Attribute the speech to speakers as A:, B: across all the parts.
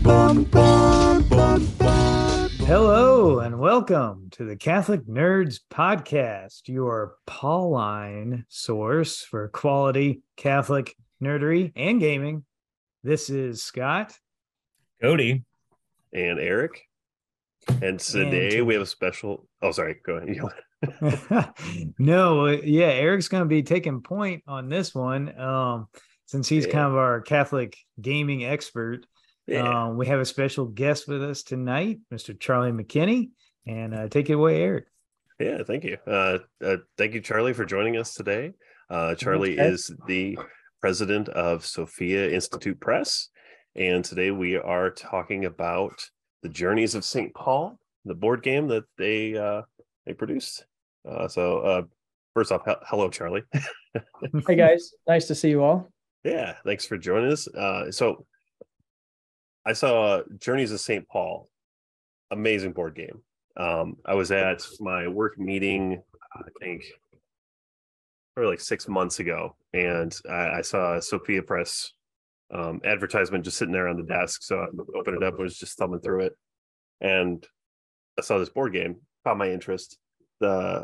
A: Hello and welcome to the Catholic Nerds Podcast, your Pauline source for quality Catholic nerdery and gaming. This is Scott.
B: Cody.
C: And Eric. And today we have a special. Oh, sorry. Go ahead.
A: No, Eric's going to be taking point on this one since he's kind of our Catholic gaming expert.
C: Yeah.
A: We have a special guest with us tonight, Mr. Charlie McKinney. And take it away, Eric.
C: Yeah, thank you. Thank you, Charlie, for joining us today. Charlie is the president of Sophia Institute Press. And today we are talking about the Journeys of St. Paul, the board game that they produced. So first off, hello, Charlie.
D: Hey, guys. Nice to see you all.
C: Yeah, thanks for joining us. So I saw Journeys of St. Paul, amazing board game. I was at my work meeting, I think, probably like 6 months ago, and I saw a Sophia Press advertisement just sitting there on the desk. So I opened it up, was just thumbing through it, and I saw this board game, caught my interest. The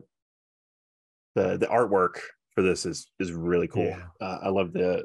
C: artwork for this is really cool.
A: Yeah.
C: I love the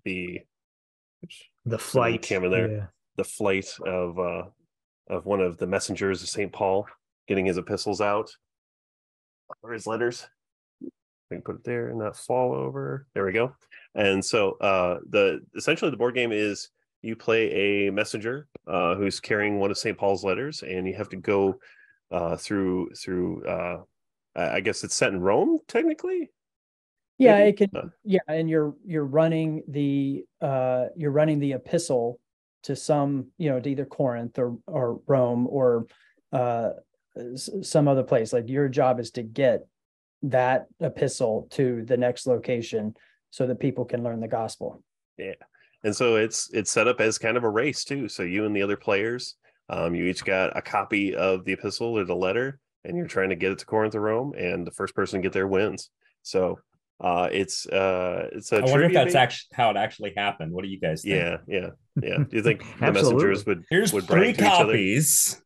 A: flight
C: camera there. Yeah. The flight of one of the messengers of St. Paul getting his epistles out, or his letters. We can put it there and not fall over. There we go. And so essentially the board game is you play a messenger who's carrying one of St. Paul's letters, and you have to go through I guess it's set in Rome technically.
D: Yeah, maybe? It can. Yeah, and you're running the epistle to some, to either Corinth or Rome or some other place. Like, your job is to get that epistle to the next location so that people can learn the gospel.
C: Yeah. And so it's set up as kind of a race too. So you and the other players, you each got a copy of the epistle or the letter, and you're trying to get it to Corinth or Rome, and the first person to get there wins. So it's a
B: I wonder if that's how it actually happened. What do you guys think?
C: Yeah. Do you think the messengers would
B: three copies?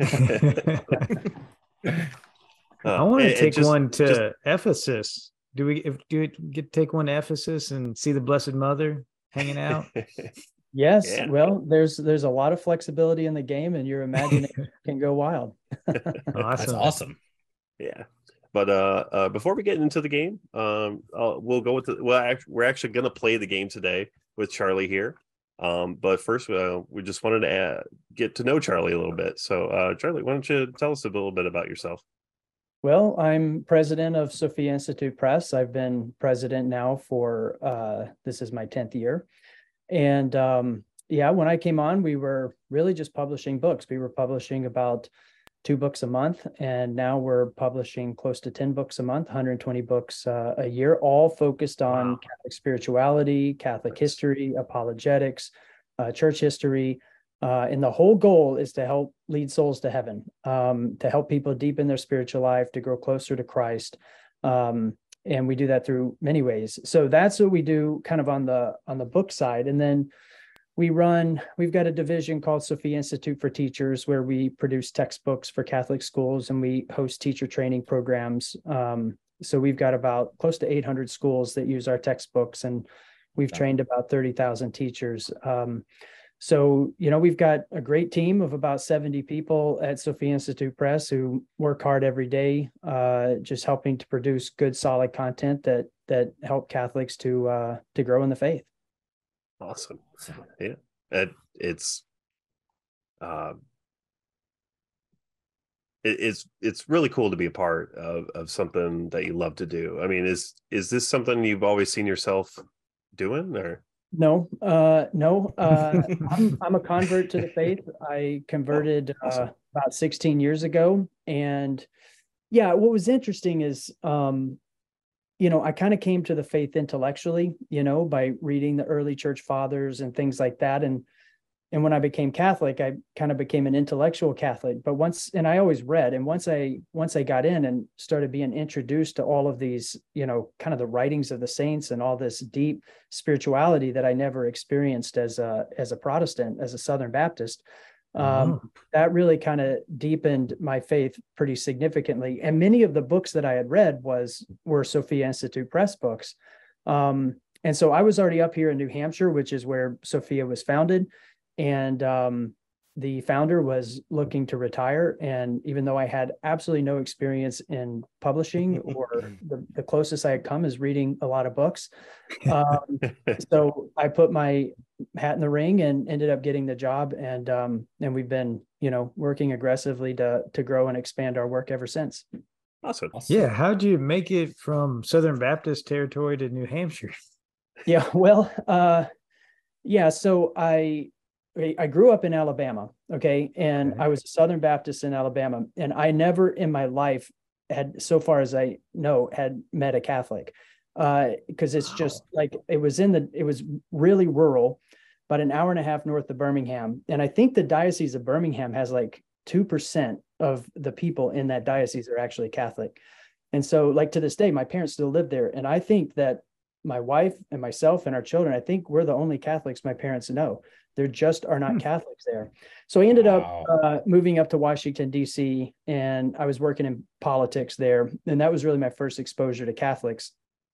A: I want to take one to Ephesus. Do we get to take one to Ephesus and see the Blessed Mother hanging out?
D: Yes. Yeah. Well, there's a lot of flexibility in the game, and your imagination can go wild.
A: Awesome.
B: That's awesome.
C: Yeah. But before we get into the game, we'll go with we're actually going to play the game today with Charlie here. But first, we just wanted to get to know Charlie a little bit. So, Charlie, why don't you tell us a little bit about yourself?
D: Well, I'm president of Sophia Institute Press. I've been president now for this is my 10th year. And when I came on, we were really just publishing books. We were publishing about 2 books a month, and now we're publishing close to 10 books a month, 120 books a year, all focused on Catholic spirituality, Catholic history, apologetics, church history. And the whole goal is to help lead souls to heaven, to help people deepen their spiritual life, to grow closer to Christ. And we do that through many ways. So that's what we do kind of on the book side. And then we've got a division called Sophia Institute for Teachers, where we produce textbooks for Catholic schools, and we host teacher training programs. So we've got about close to 800 schools that use our textbooks, and we've trained about 30,000 teachers. So, we've got a great team of about 70 people at Sophia Institute Press who work hard every day, just helping to produce good, solid content that help Catholics to grow in the faith.
C: Awesome. Yeah. It's really cool to be a part of something that you love to do. I mean, is this something you've always seen yourself doing, or?
D: No. I'm a convert to the faith. I converted about 16 years ago. And what was interesting is, I kind of came to the faith intellectually, by reading the early church fathers and things like that. And and when I became Catholic, I kind of became an intellectual Catholic. But and I always read, and once I got in and started being introduced to all of these, kind of the writings of the saints and all this deep spirituality that I never experienced as a Protestant, as a Southern Baptist, that really kind of deepened my faith pretty significantly. And many of the books that I had read were Sophia Institute Press books. And so I was already up here in New Hampshire, which is where Sophia was founded. And the founder was looking to retire. And even though I had absolutely no experience in publishing, or the closest I had come is reading a lot of books. So I put my hat in the ring and ended up getting the job. And we've been, working aggressively to grow and expand our work ever since.
C: Awesome.
A: Yeah. How'd you make it from Southern Baptist territory to New Hampshire?
D: Yeah, well, so I grew up in Alabama, okay, and I was a Southern Baptist in Alabama, and I never in my life had, so far as I know, had met a Catholic, because it's just like it was really rural, about an hour and a half north of Birmingham, and I think the Diocese of Birmingham has like 2% of the people in that diocese are actually Catholic, and so like to this day, my parents still live there, and I think that my wife and myself and our children, I think we're the only Catholics my parents know. There just are not Catholics there. So I ended up moving up to Washington, D.C., and I was working in politics there. And that was really my first exposure to Catholics.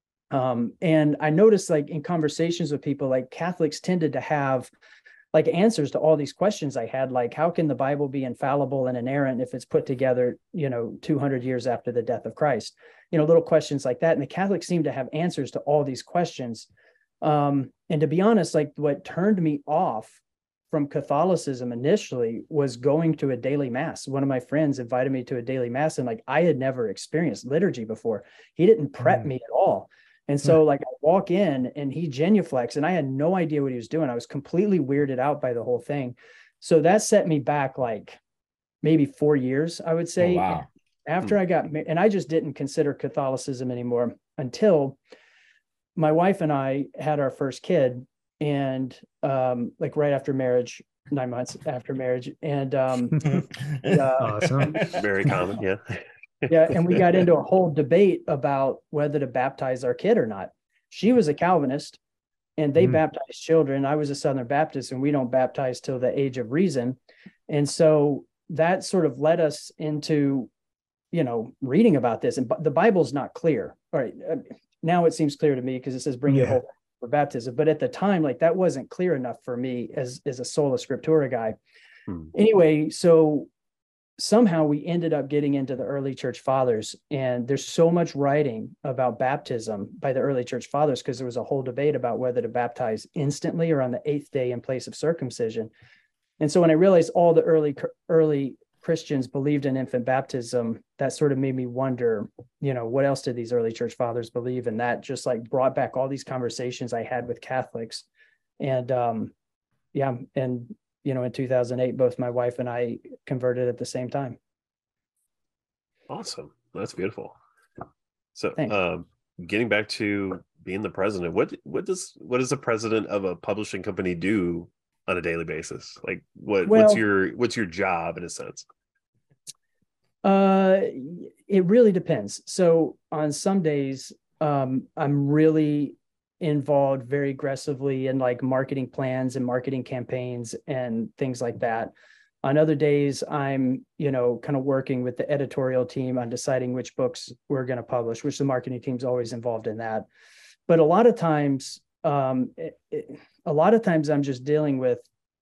D: And I noticed, like, in conversations with people, like, Catholics tended to have like answers to all these questions I had, like, how can the Bible be infallible and inerrant if it's put together, 200 years after the death of Christ? Little questions like that. And the Catholics seem to have answers to all these questions. And to be honest, like, what turned me off from Catholicism initially was going to a daily mass. One of my friends invited me to a daily mass, and like, I had never experienced liturgy before. He didn't prep me at all. And so like I walk in and he genuflects, and I had no idea what he was doing. I was completely weirded out by the whole thing. So that set me back like maybe 4 years, I would say.
B: Oh, wow.
D: After I got married, and I just didn't consider Catholicism anymore until my wife and I had our first kid, and like right after marriage, 9 months after marriage. And
A: Awesome.
C: Very common. Yeah.
D: Yeah. And we got into a whole debate about whether to baptize our kid or not. She was a Calvinist, and they baptized children. I was a Southern Baptist, and we don't baptize till the age of reason. And so that sort of led us into, reading about this. And the Bible's not clear. All right. Now it seems clear to me because it says bring your whole for baptism. But at the time, like, that wasn't clear enough for me as a sola scriptura guy. Anyway, so somehow we ended up getting into the early church fathers, and there's so much writing about baptism by the early church fathers because there was a whole debate about whether to baptize instantly or on the 8th day in place of circumcision. And so when I realized all the early Christians believed in infant baptism, that sort of made me wonder, what else did these early church fathers believe? And that just like brought back all these conversations I had with Catholics. And in 2008, both my wife and I converted at the same time.
C: Awesome. That's beautiful. So getting back to being the president, what does the president of a publishing company do on a daily basis? Like what's your job in a sense?
D: It really depends. So on some days, I'm really involved very aggressively in like marketing plans and marketing campaigns and things like that. On other days, I'm, kind of working with the editorial team on deciding which books we're going to publish, which the marketing team's always involved in that. But a lot of times I'm just dealing with,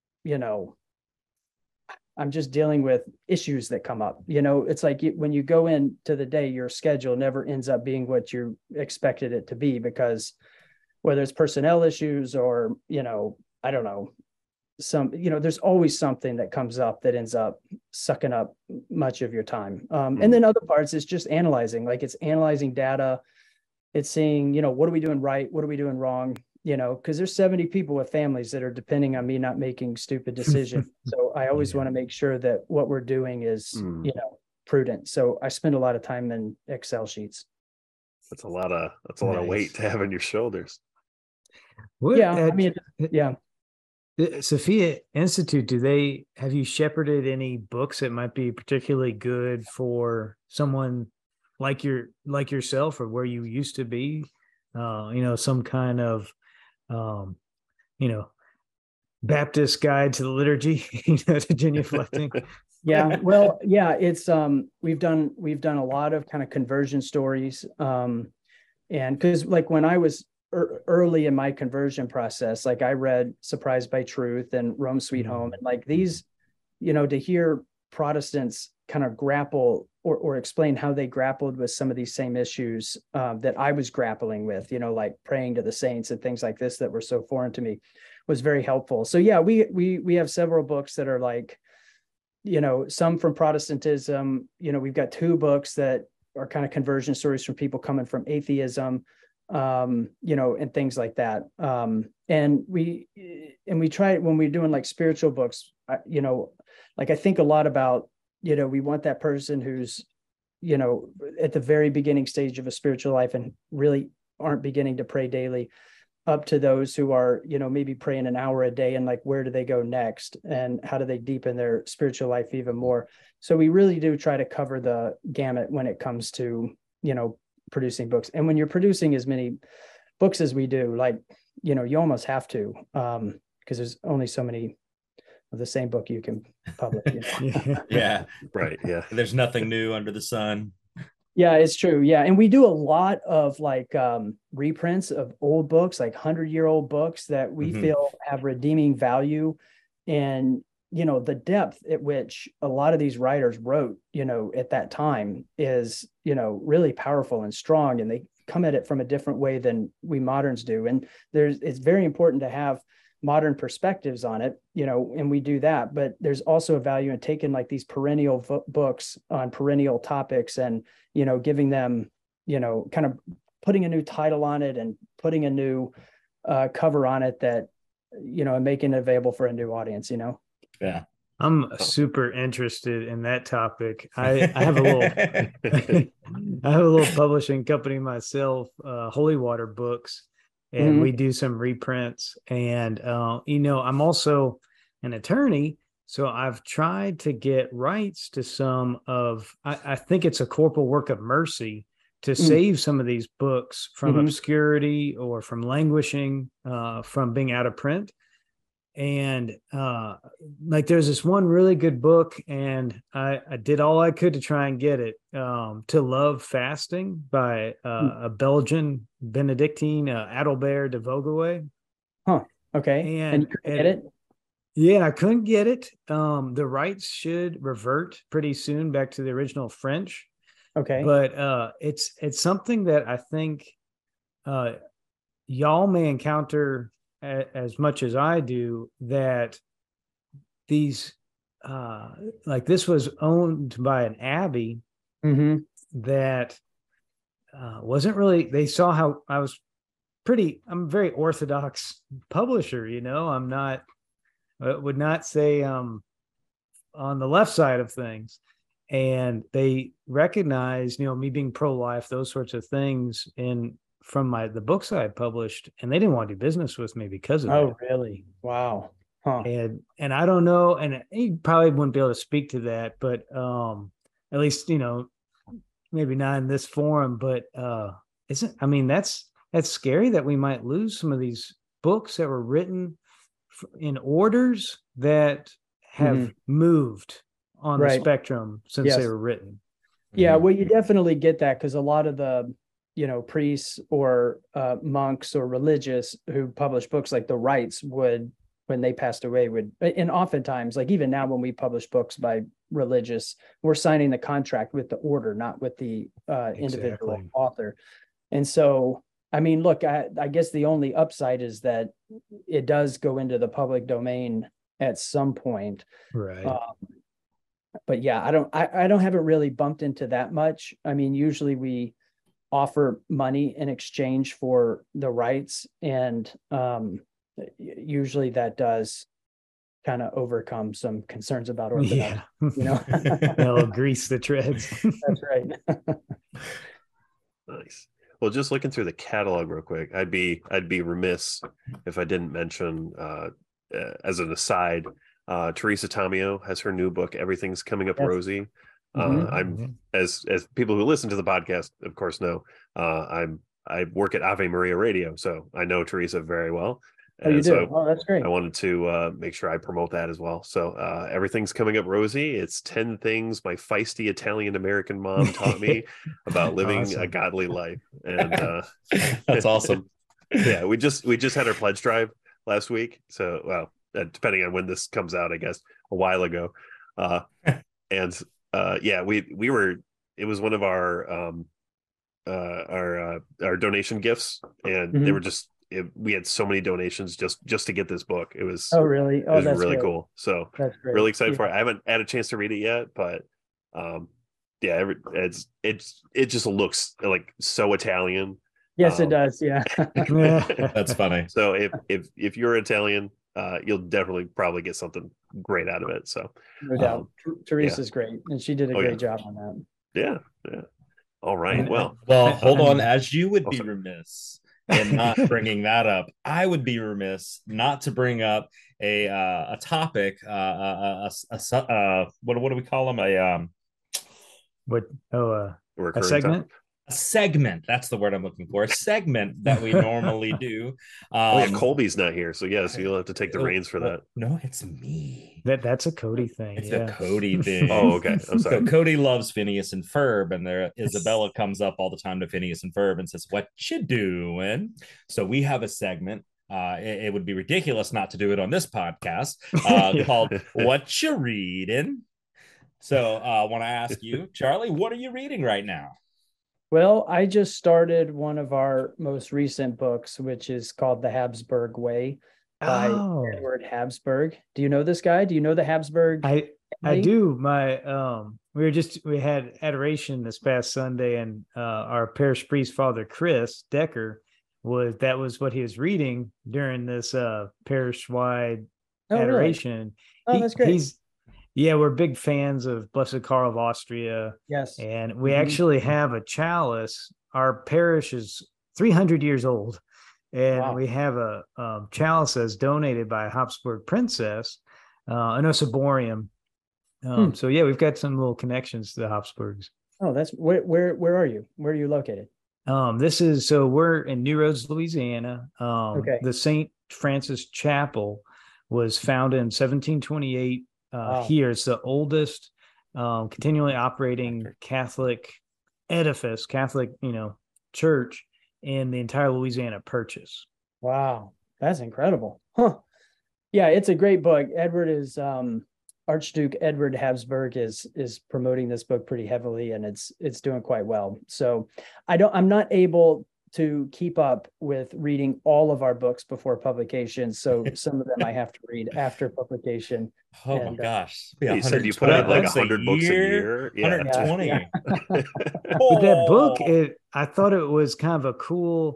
D: issues that come up. It's like when you go into the day, your schedule never ends up being what you expected it to be, because whether it's personnel issues or, I don't know, there's always something that comes up that ends up sucking up much of your time. And then other parts, it's just analyzing, like it's analyzing data. It's seeing, what are we doing right? What are we doing wrong? Because there's 70 people with families that are depending on me not making stupid decisions. So I always want to make sure that what we're doing is, prudent. So I spend a lot of time in Excel sheets.
C: That's a lot of weight to have on your shoulders.
D: Yeah.
A: The Sophia Institute, have you shepherded any books that might be particularly good for someone like yourself or where you used to be? Some kind of um, you know, Baptist guide to the liturgy, to genuflecting.
D: Yeah, well, yeah, it's we've done a lot of kind of conversion stories. And because like when I was early in my conversion process, like I read Surprised by Truth and Rome Sweet Home, and like these, to hear Protestants kind of grapple or explain how they grappled with some of these same issues that I was grappling with, like praying to the saints and things like this that were so foreign to me, was very helpful. So yeah, we have several books that are like, some from Protestantism. We've got 2 books that are kind of conversion stories from people coming from atheism, and things like that. And we try, when we're doing like spiritual books, like I think a lot about, we want that person who's, at the very beginning stage of a spiritual life and really aren't beginning to pray daily, up to those who are, maybe praying an hour a day, and like, where do they go next? And how do they deepen their spiritual life even more? So we really do try to cover the gamut when it comes to, producing books. And when you're producing as many books as we do, like, you almost have to, because there's only so many of the same book you can publish.
B: Yeah.
C: Right. Yeah.
B: There's nothing new under the sun.
D: Yeah, it's true. Yeah. And we do a lot of like reprints of old books, like 100-year-old books that we feel have redeeming value. And, the depth at which a lot of these writers wrote, at that time is, really powerful and strong. And they come at it from a different way than we moderns do. And it's very important to have modern perspectives on it, and we do that. But there's also a value in taking like these perennial books on perennial topics and, giving them, kind of putting a new title on it and putting a new cover on it that, and making it available for a new audience,
B: Yeah.
A: I'm super interested in that topic. I have a little I have a little publishing company myself, Holy Water Books, and we do some reprints. And I'm also an attorney, so I've tried to get rights to some of. I think it's a corporal work of mercy to save some of these books from obscurity or from languishing, from being out of print. And like there's this one really good book, and I did all I could to try and get it, To Love Fasting by a Belgian Benedictine, Adalbert de Vogel.
D: Huh. Okay. And you couldn't get it?
A: Yeah, I couldn't get it. The rights should revert pretty soon back to the original French.
D: Okay.
A: But it's something that I think y'all may encounter as much as I do, that these like this was owned by an abbey that wasn't really, they saw how I'm a very orthodox publisher, I'm not, would not say on the left side of things. And they recognized, me being pro-life, those sorts of things from the books I had published, and they didn't want to do business with me because of that.
D: Oh, really? Wow. Huh.
A: And I don't know, and you probably wouldn't be able to speak to that, but at least, maybe not in this forum, but that's scary that we might lose some of these books that were written in orders that have moved on the spectrum since they were written.
D: Yeah, well, you definitely get that, because a lot of the priests or monks or religious who publish books, like the rights would, when they passed away, and oftentimes, like even now when we publish books by religious, we're signing the contract with the order, not with the individual author. And so, I mean, look, I guess the only upside is that it does go into the public domain at some point.
A: Right.
D: But yeah, I don't haven't really bumped into that much. I mean, usually we offer money in exchange for the rights, and usually that does kind of overcome some concerns about orthodoxy.
A: They'll grease the treads.
D: That's right.
C: Nice. Well, just looking through the catalog real quick, I'd be remiss if I didn't mention as an aside, Teresa Tomeo has her new book, Everything's Coming Up
D: Yes.
C: Rosie.
D: Mhm.
C: I'm as people who listen to the podcast, of course, know, I work at Ave Maria Radio, so I know Teresa very well.
D: Oh, you
C: And
D: do?
C: so
D: Oh, that's great.
C: I wanted to make sure I promote that as well. So Everything's Coming Up Rosie. It's 10 things my feisty Italian American mom taught me about living a
A: Awesome.
C: godly life. And
B: That's awesome.
C: yeah, we just had our pledge drive last week. So, well, depending on when this comes out, I guess a while ago. And yeah, we were. It was one of our donation gifts, and they
D: Mhm.
C: were just. We had so many donations just to get this book. It was
D: Oh, really?
C: it
D: Oh,
C: was
D: that's
C: really
D: great.
C: cool. So
D: That's great.
C: really excited for
D: Yeah.
C: it. I haven't had a chance to read it yet, but yeah, it just looks like so Italian.
D: Yes, it
C: Um,
D: does. Yeah.
B: That's funny.
C: So if you're Italian, you'll definitely probably get something great out of it. So
D: No doubt.
C: um,
D: Teresa's great, and she did a
C: Oh,
D: great
C: yeah.
D: job on that.
C: yeah. All right.
A: And,
C: Well,
B: Well, hold on.
A: I'm-
B: As you would be
C: sorry.
B: remiss in not bringing that up, I would be remiss not to bring up a topic. What do we call them?
A: what? Oh, a
C: recurring
A: segment.
C: topic.
B: A segment. That's the word I'm looking for. A segment that we normally do.
C: Oh yeah, Colby's not here, so yes, you'll have to take the reins for that.
B: No, it's me.
A: That's a Cody thing.
B: It's
A: yeah.
B: a Cody thing.
C: Oh, okay. I'm
B: So
C: sorry.
B: Cody loves Phineas and Ferb, and there Isabella comes up all the time to Phineas and Ferb and says, "What you doing?" So we have a segment. It would be ridiculous not to do it on this podcast
A: Yeah.
B: called "What You Reading." So I want to ask you, Charlie, what are you reading right now?
D: Well, I just started one of our most recent books, which is called The Habsburg Way by
A: Oh,
D: Edward Habsburg. Do you know this guy? Do you know the Habsburg?
A: I
D: family?
A: do. We had adoration this past Sunday, and our parish priest, Father Chris Decker, was what he was reading during this parish wide
D: Oh, really?
A: adoration.
D: Oh, that's great.
A: We're big fans of Blessed Karl of Austria,
D: Yes.
A: and we
D: Mhm.
A: actually have a chalice. Our parish is 300 years old, and
D: Wow.
A: we have a chalice that's donated by a Habsburg princess, an Ossiborium. So yeah, we've got some little connections to the Habsburgs.
D: Oh, that's where are you? Where are you located?
A: We're in New Roads, Louisiana.
D: Okay.
A: The St. Francis Chapel was founded in 1728.
D: Wow.
A: Here, it's the oldest continually operating Catholic edifice, Catholic, church in the entire Louisiana Purchase.
D: Wow, that's incredible. Huh. Yeah, it's a great book. Archduke Edward Habsburg is promoting this book pretty heavily, and it's doing quite well. So I'm not able to keep up with reading all of our books before publication. So some of them I have to read after publication.
B: Oh my
D: And,
B: gosh.
C: You said you put out like 100 books a year. Yeah.
B: 120.
D: Yeah.
A: But that book,
B: Oh.
A: I thought it was kind of a cool,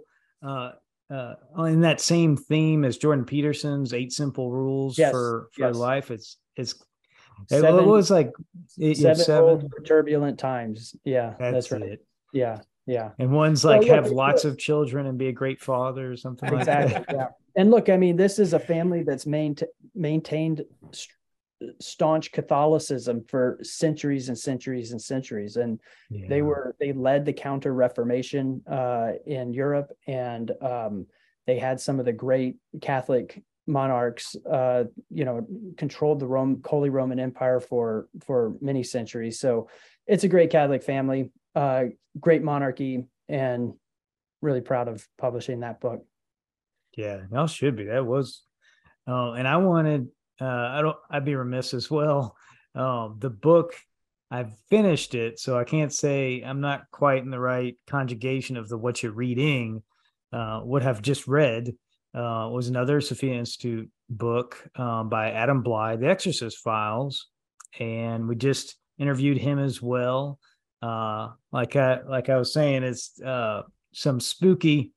A: in that same theme as Jordan Peterson's 8 Simple Rules
D: Yes,
A: for
D: yes.
A: life. It
D: Seven-
A: was like
D: Seven rules for turbulent times. Yeah, that's right.
A: it.
D: Yeah.
A: And one's
D: Well,
A: like
D: look,
A: have
D: it's
A: lots of children and be a great father or something like
D: Exactly.
A: that.
D: Yeah. And look, I mean, this is a family that's maintained staunch Catholicism for centuries and centuries and centuries. And they led the Counter Reformation in Europe, and they had some of the great Catholic monarchs, controlled the Holy Roman Empire for many centuries. So it's a great Catholic family, great monarchy, and really proud of publishing that book.
A: Yeah, y'all should be. That was, and I wanted, I'd be remiss as well. The book, I've finished it, so I can't say I'm not quite in the right conjugation of what you're reading. What I've just read was another Sophia Institute book by Adam Bly, The Exorcist Files, and we just interviewed him as well. Like I was saying, it's some spooky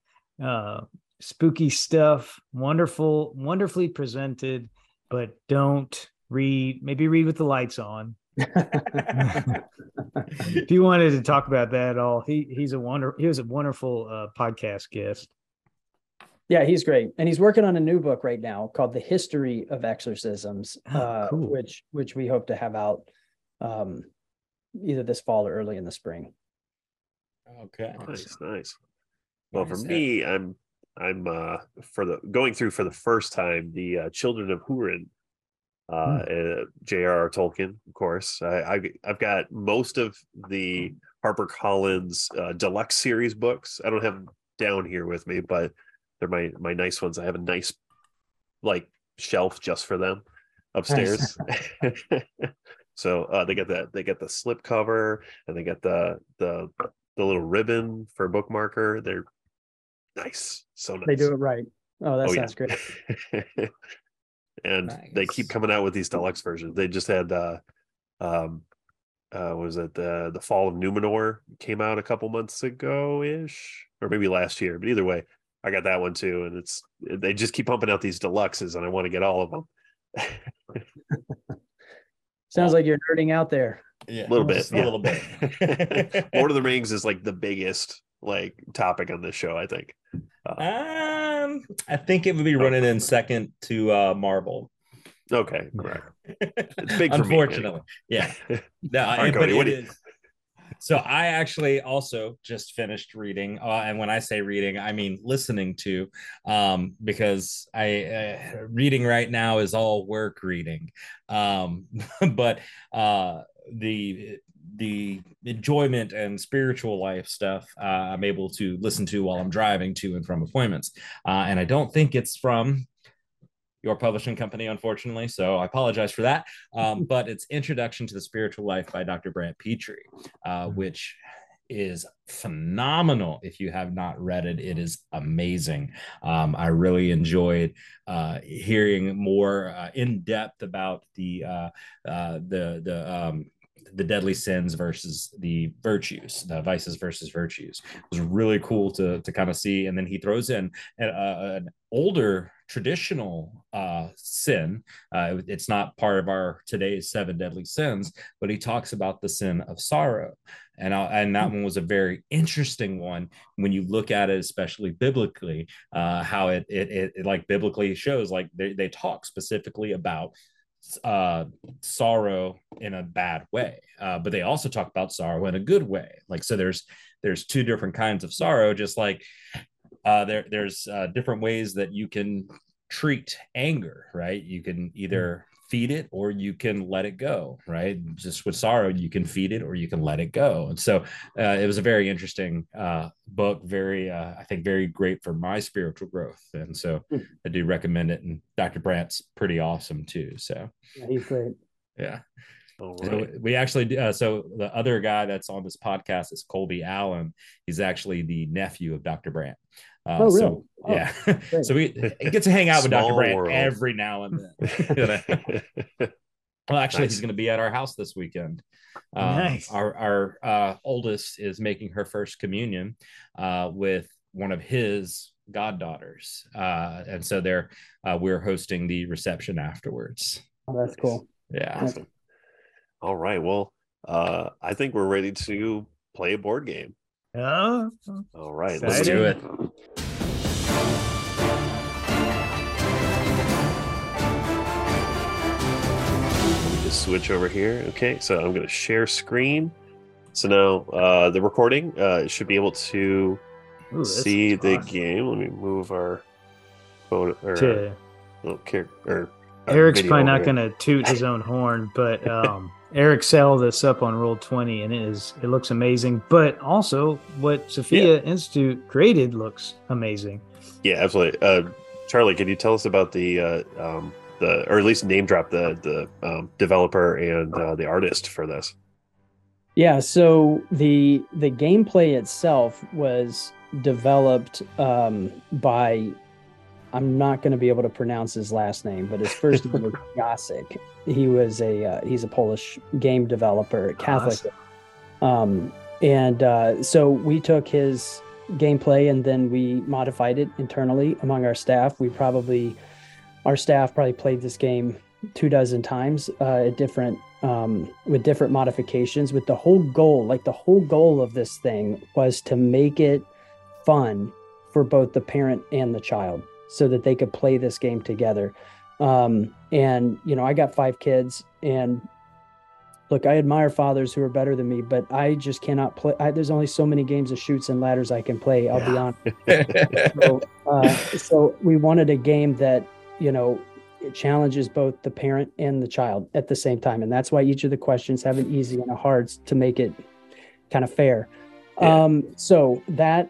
A: stuff, wonderfully presented, but maybe read with the lights on. If you wanted to talk about that at all, he was a wonderful podcast guest.
D: Yeah, he's great. And he's working on a new book right now called The History of Exorcisms,
A: Cool.
D: which we hope to have out either this fall or early in the spring.
B: Okay.
C: Nice. Well, for
B: Nice.
C: me, I'm going through for the first time the Children of Hurin, J.R.R. Tolkien, of course. I've got most of the HarperCollins deluxe series books. I don't have them down here with me, but they're my nice ones. I have a nice shelf just for them upstairs. Nice. So they get the slip cover, and they get the little ribbon for bookmarker. They're nice. So nice.
D: They do it right. Oh, that sounds great.
C: And nice. They keep coming out with these deluxe versions. They just had the Fall of Numenor came out a couple months ago ish, or maybe last year, but either way, I got that one too. And they just keep pumping out these deluxes, and I want to get all of them.
D: Sounds like you're nerding out there.
C: Yeah, a little bit. Lord of the Rings is the biggest topic on this show, I think.
B: I think it would be running in second to Marvel.
C: Okay, right. It's big for
B: unfortunately.
C: Me,
B: yeah. No, but it is. So I actually also just finished reading, and when I say reading, I mean listening to, because reading right now is all work reading, but the enjoyment and spiritual life stuff I'm able to listen to while I'm driving to and from appointments, and I don't think it's from your publishing company, unfortunately, so I apologize for that. But it's Introduction to the Spiritual Life by Dr. Brant Pitre, which is phenomenal. If you have not read it, it is amazing. I really enjoyed hearing more in depth about the deadly sins versus the virtues, the vices versus virtues. It was really cool to kind of see. And then he throws in an older traditional sin. It's not part of our today's 7 deadly sins, but he talks about the sin of sorrow. And that one was a very interesting one when you look at it, especially biblically, how it biblically shows, they talk specifically about sorrow in a bad way, but they also talk about sorrow in a good way. So there's 2 different kinds of sorrow, just like there's different ways that you can treat anger, right? You can either feed it or you can let it go, right? Just with sorrow, you can feed it or you can let it go. And so it was a very interesting book, very I think very great for my spiritual growth, and so I do recommend it. And Dr. Brant's pretty awesome too, so
D: yeah, he's great.
B: Yeah.
C: All right.
B: So we actually so the other guy that's on this podcast is Colby Allen. He's actually the nephew of Dr. Brant.
D: Really?
B: So, yeah. So we get to hang out with Dr. Brant world. Every now and then. Well, actually, nice. He's going to be at our house this weekend.
A: Nice.
B: Our oldest is making her first communion with one of his goddaughters, and so we're hosting the reception afterwards.
D: Oh, that's cool.
B: Yeah.
C: Awesome. All right. Well, I think we're ready to play a board game.
A: Oh,
C: all right.
B: Let's do it. Let me
C: just switch over here. Okay, so I'm going to share screen. So now the recording should be able to see the game. Let me move our photo.
A: Eric's probably not going to toot his own horn, but Eric set all this up on Roll20, and it looks amazing. But also, what Sophia Institute created looks amazing.
C: Yeah, absolutely. Charlie, can you tell us about or at least name drop the developer and the artist for this?
D: Yeah, so the gameplay itself was developed by, I'm not going to be able to pronounce his last name, but his first name was Jacek. He's a Polish game developer, Catholic. Awesome. So we took his gameplay and then we modified it internally among our staff. Our staff probably played this game 24 times at different with different modifications. With the whole goal of this thing was to make it fun for both the parent and the child so that they could play this game together. And, I got 5 kids, and look, I admire fathers who are better than me, but I just cannot play. There's only so many games of Chutes and Ladders I can play. I'll be honest. So we wanted a game that, it challenges both the parent and the child at the same time. And that's why each of the questions have an easy and a hard to make it kind of fair. Yeah. So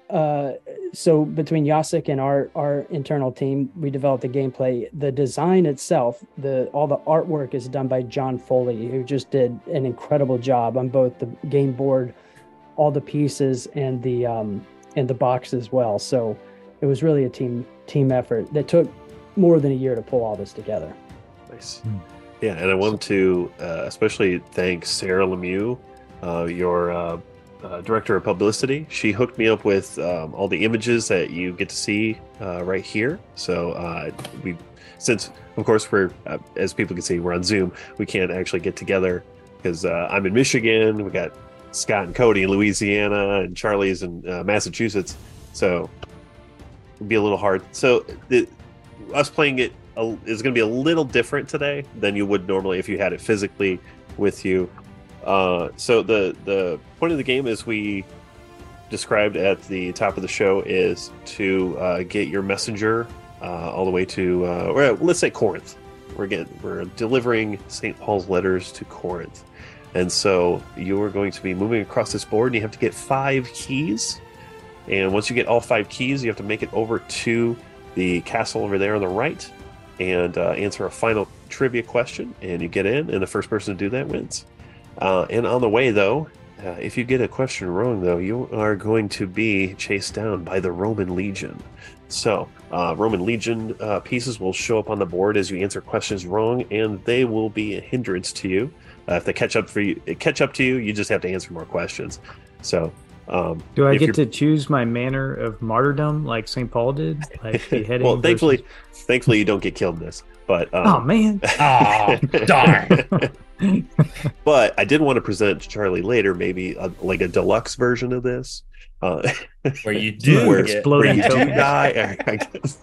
D: between Jacek and our internal team, we developed the gameplay. The design itself, all the artwork is done by John Foley, who just did an incredible job on both the game board, all the pieces, and the box as well. So it was really a team effort that took more than a year to pull all this together.
C: Nice. Yeah, and I wanted to especially thank Sarah Lemieux, your director of publicity. She hooked me up with all the images that you get to see right here. So since of course we're as people can see, we're on Zoom, we can't actually get together because I'm in Michigan, we got Scott and Cody in Louisiana, and Charlie's in Massachusetts, so it'd be a little hard. So us playing it is going to be a little different today than you would normally if you had it physically with you. So the point of the game, as we described at the top of the show, is to get your messenger all the way to let's say Corinth. We're delivering St. Paul's letters to Corinth, and so you're going to be moving across this board, and you have to get 5 keys. And once you get all 5 keys, you have to make it over to the castle over there on the right and answer a final trivia question, and you get in, and the first person to do that wins. And on the way, though, if you get a question wrong, though, you are going to be chased down by the Roman Legion. So Roman Legion pieces will show up on the board as you answer questions wrong, and they will be a hindrance to you. If they catch up to you, you just have to answer more questions. So
A: do I get to choose my manner of martyrdom like St. Paul did? Like beheading?
C: Well, thankfully you don't get killed in this. But
A: oh man,
B: darn!
C: But I did want to present to Charlie later, maybe like a deluxe version of this,
B: where you do
C: where you do die. I guess.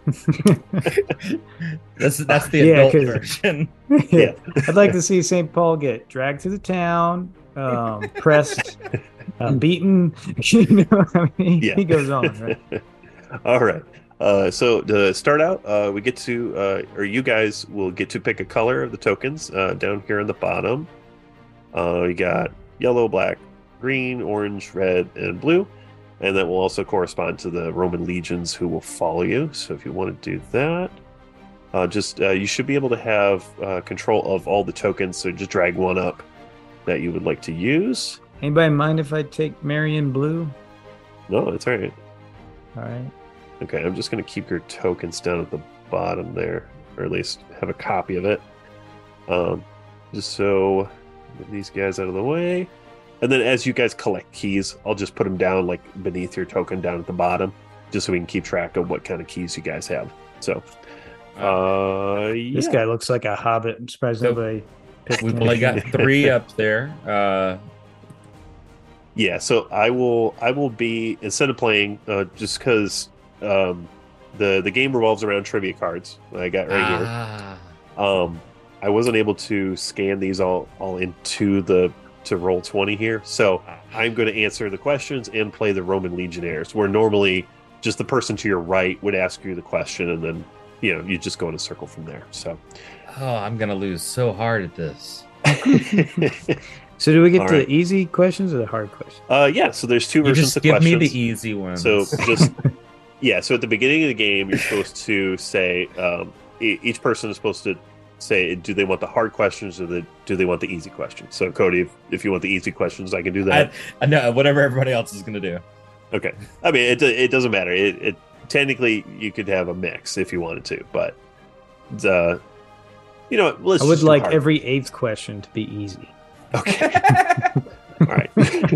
B: That's the adult version.
A: Yeah, I'd like to see St. Paul get dragged through the town, pressed. Beaten, he goes on, right?
C: All right. So to start out, we get to, or you guys will get to pick a color of the tokens down here on the bottom. You got yellow, black, green, orange, red, and blue, and that will also correspond to the Roman legions who will follow you. So if you want to do that, you should be able to have control of all the tokens. So just drag one up that you would like to use.
A: Anybody mind if I take Marion Blue?
C: No, it's all right.
A: All right.
C: Okay, I'm just going to keep your tokens down at the bottom there, or at least have a copy of it. Just so get these guys out of the way. And then as you guys collect keys, I'll just put them down like beneath your token down at the bottom, just so we can keep track of what kind of keys you guys have. So,
A: This guy looks like a hobbit. I'm surprised nobody picked him.
B: We've only got 3 up there.
C: Yeah, so I will be, instead of playing, just because the game revolves around trivia cards I got right here. I wasn't able to scan these all into to Roll20 here, so I'm going to answer the questions and play the Roman Legionnaires, where normally just the person to your right would ask you the question, and then you just go in a circle from there. So,
B: I'm going to lose so hard at this.
A: So do we get the easy questions or the hard questions?
C: Yeah, so there's 2 versions of questions.
B: Give me the easy ones.
C: So just so at the beginning of the game, you're supposed to say each person is supposed to say, do they want the hard questions or do they want the easy questions? So Cody, if you want the easy questions, I can do that.
B: I know whatever everybody else is going to do.
C: Okay, I mean it doesn't matter. It technically you could have a mix if you wanted to, but I
A: would like every 8th question to be easy.
C: Okay. All right.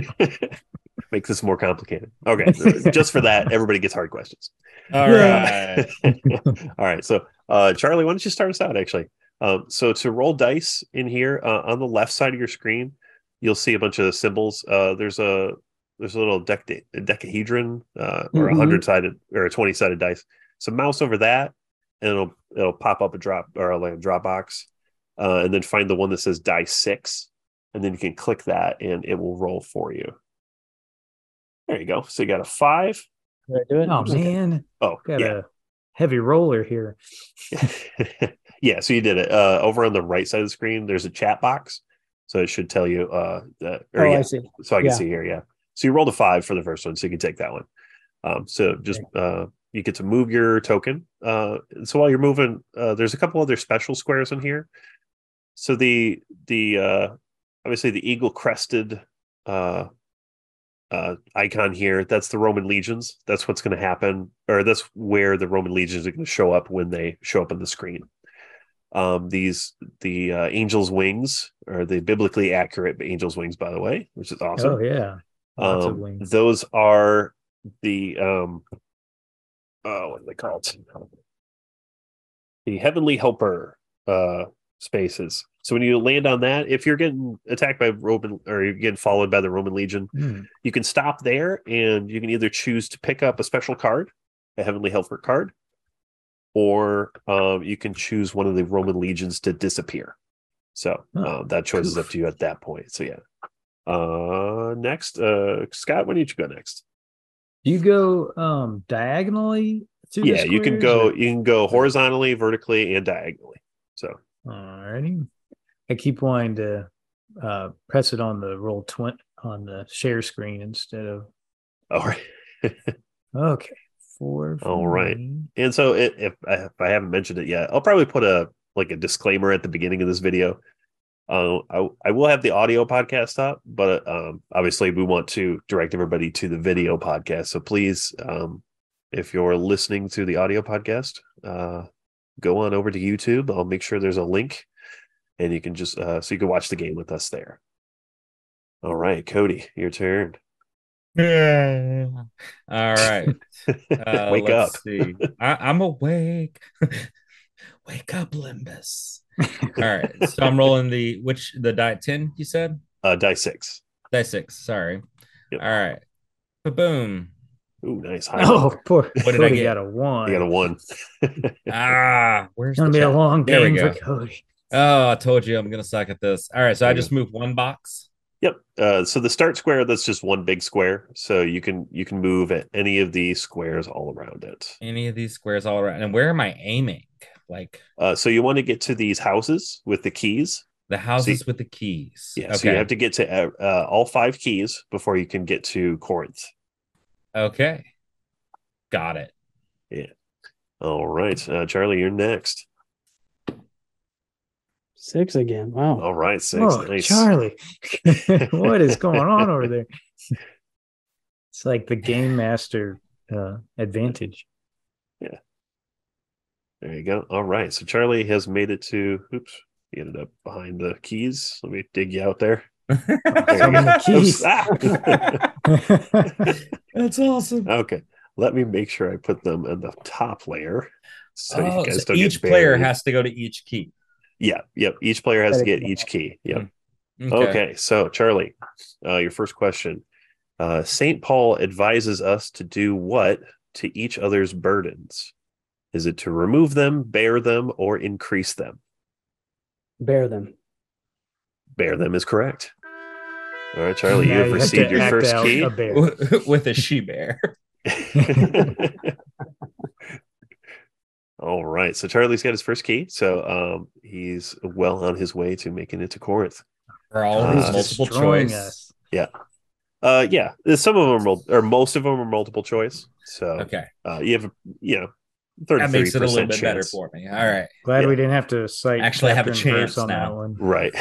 C: Makes this more complicated. Okay. Just for that, everybody gets hard questions.
B: All right.
C: All right. So, Charlie, why don't you start us out, actually? So to roll dice in here, on the left side of your screen, you'll see a bunch of symbols. There's a there's a little decahedron or a 100-sided or a 20-sided dice. So mouse over that, and it'll pop up a drop or like a drop box, and then find the one that says die 6, and then you can click that, and it will roll for you. There you go. So you got a 5.
D: Did I do it?
A: Oh
D: Okay.
A: man,
C: Oh,
A: got
C: yeah.
A: a heavy roller here.
C: Yeah, so you did it. Over on the right side of the screen, there's a chat box. So it should tell you that. Or,
D: Oh,
C: yeah,
D: I see.
C: so I can
D: Yeah.
C: see here. Yeah. So you rolled a 5 for the first one, so you can take that one. So just you get to move your token. So while you're moving, there's a couple other special squares in here. So the obviously the eagle crested icon here, that's the Roman legions. That's what's going to happen, or that's where the Roman legions are going to show up when they show up on the screen. The angel's wings, or the biblically accurate angel's wings, by the way, which is awesome.
A: Oh yeah, lots of wings.
C: Those are the what are they called? The heavenly helper spaces. So when you land on that, if you're getting attacked by Roman, or you're getting followed by the Roman legion, you can stop there, and you can either choose to pick up a special card, a heavenly helper card, or you can choose one of the Roman legions to disappear. So that choice is up to you at that point. So yeah. Next, Scott, why don't you go next?
A: Do you go diagonally through
C: Yeah,
A: the
C: you can
A: squares,
C: go horizontally, vertically, and diagonally. So
A: alrighty. I keep wanting to press it on the roll on the share screen instead of.
C: all right.
A: Okay, 4.
C: All right.
A: Me.
C: And so if I haven't mentioned it yet, I'll probably put a disclaimer at the beginning of this video. I will have the audio podcast up, but obviously we want to direct everybody to the video podcast. So please, if you're listening to the audio podcast, go on over to YouTube. I'll make sure there's a link, and you can just so you can watch the game with us there. All right, Cody, your turn.
B: Yeah. All right.
C: Wake up.
B: Let's see. I'm awake. Wake up, Limbus. All right. So I'm rolling the die 10, you said?
C: Die 6.
B: Die 6. Sorry.
C: Yep.
B: All right. Boom.
C: Ooh, nice.
A: Oh, poor
B: What did
A: Cody
B: I get?
A: got a 1.
C: You got a 1.
B: Where's
A: It's gonna
B: the
A: be a
B: chat?
A: long
B: There we
A: game for
B: go.
A: Cody.
B: Oh, I told you I'm gonna suck at this. All right, so
C: There
B: I
C: you
B: just moved one box.
C: Yep. So the start square, that's just one big square. So you can move at any of these squares all around it.
B: Any of these squares all around. And where am I aiming? Like
C: so you want to get to these houses with the keys.
B: the houses with the keys.
C: Yeah.
B: Okay.
C: So you have to get to all 5 keys before you can get to Corinth.
B: Okay. Got it.
C: Yeah. All right. Charlie, you're next.
D: 6 again. Wow.
C: All right. 6.
A: Whoa,
C: Nice.
A: Charlie, what is going on over there? It's like the game master advantage.
C: Yeah. There you go. All right. So Charlie has made it to. Oops. He ended up behind the keys. Let me dig you out there.
A: So many keys.
B: That's awesome.
C: Okay. Let me make sure I put them in the top layer. So you guys don't
B: each
C: get
B: player
C: buried.
B: has to go to each key.
C: Yeah. Yep. Each player has to get each key. Yep. Okay. So Charlie, your first question. St. Paul advises us to do what to each other's burdens? Is it to remove them, bear them, or increase them?
D: Bear them.
C: Bear them is correct. All right, Charlie, you
A: Now
C: have
A: have
C: received
A: to
C: your
A: act
C: first
A: out
C: key.
A: a bear.
B: With a she bear.
C: All right. So Charlie's got his first key. So he's well on his way to making it to Corinth.
B: For all
A: He's
B: his multiple
A: destroying
B: choice.
A: us.
C: Yeah. Yeah. Some of them or most of them are multiple choice. So
B: Okay.
C: you have 30,
B: That makes it a little bit
C: chance.
B: better for me. All right.
A: Glad
C: Yeah.
A: we didn't have to cite.
B: Actually, I have a
A: chapter and verse
B: chance
A: on
B: now.
A: that one.
C: Right.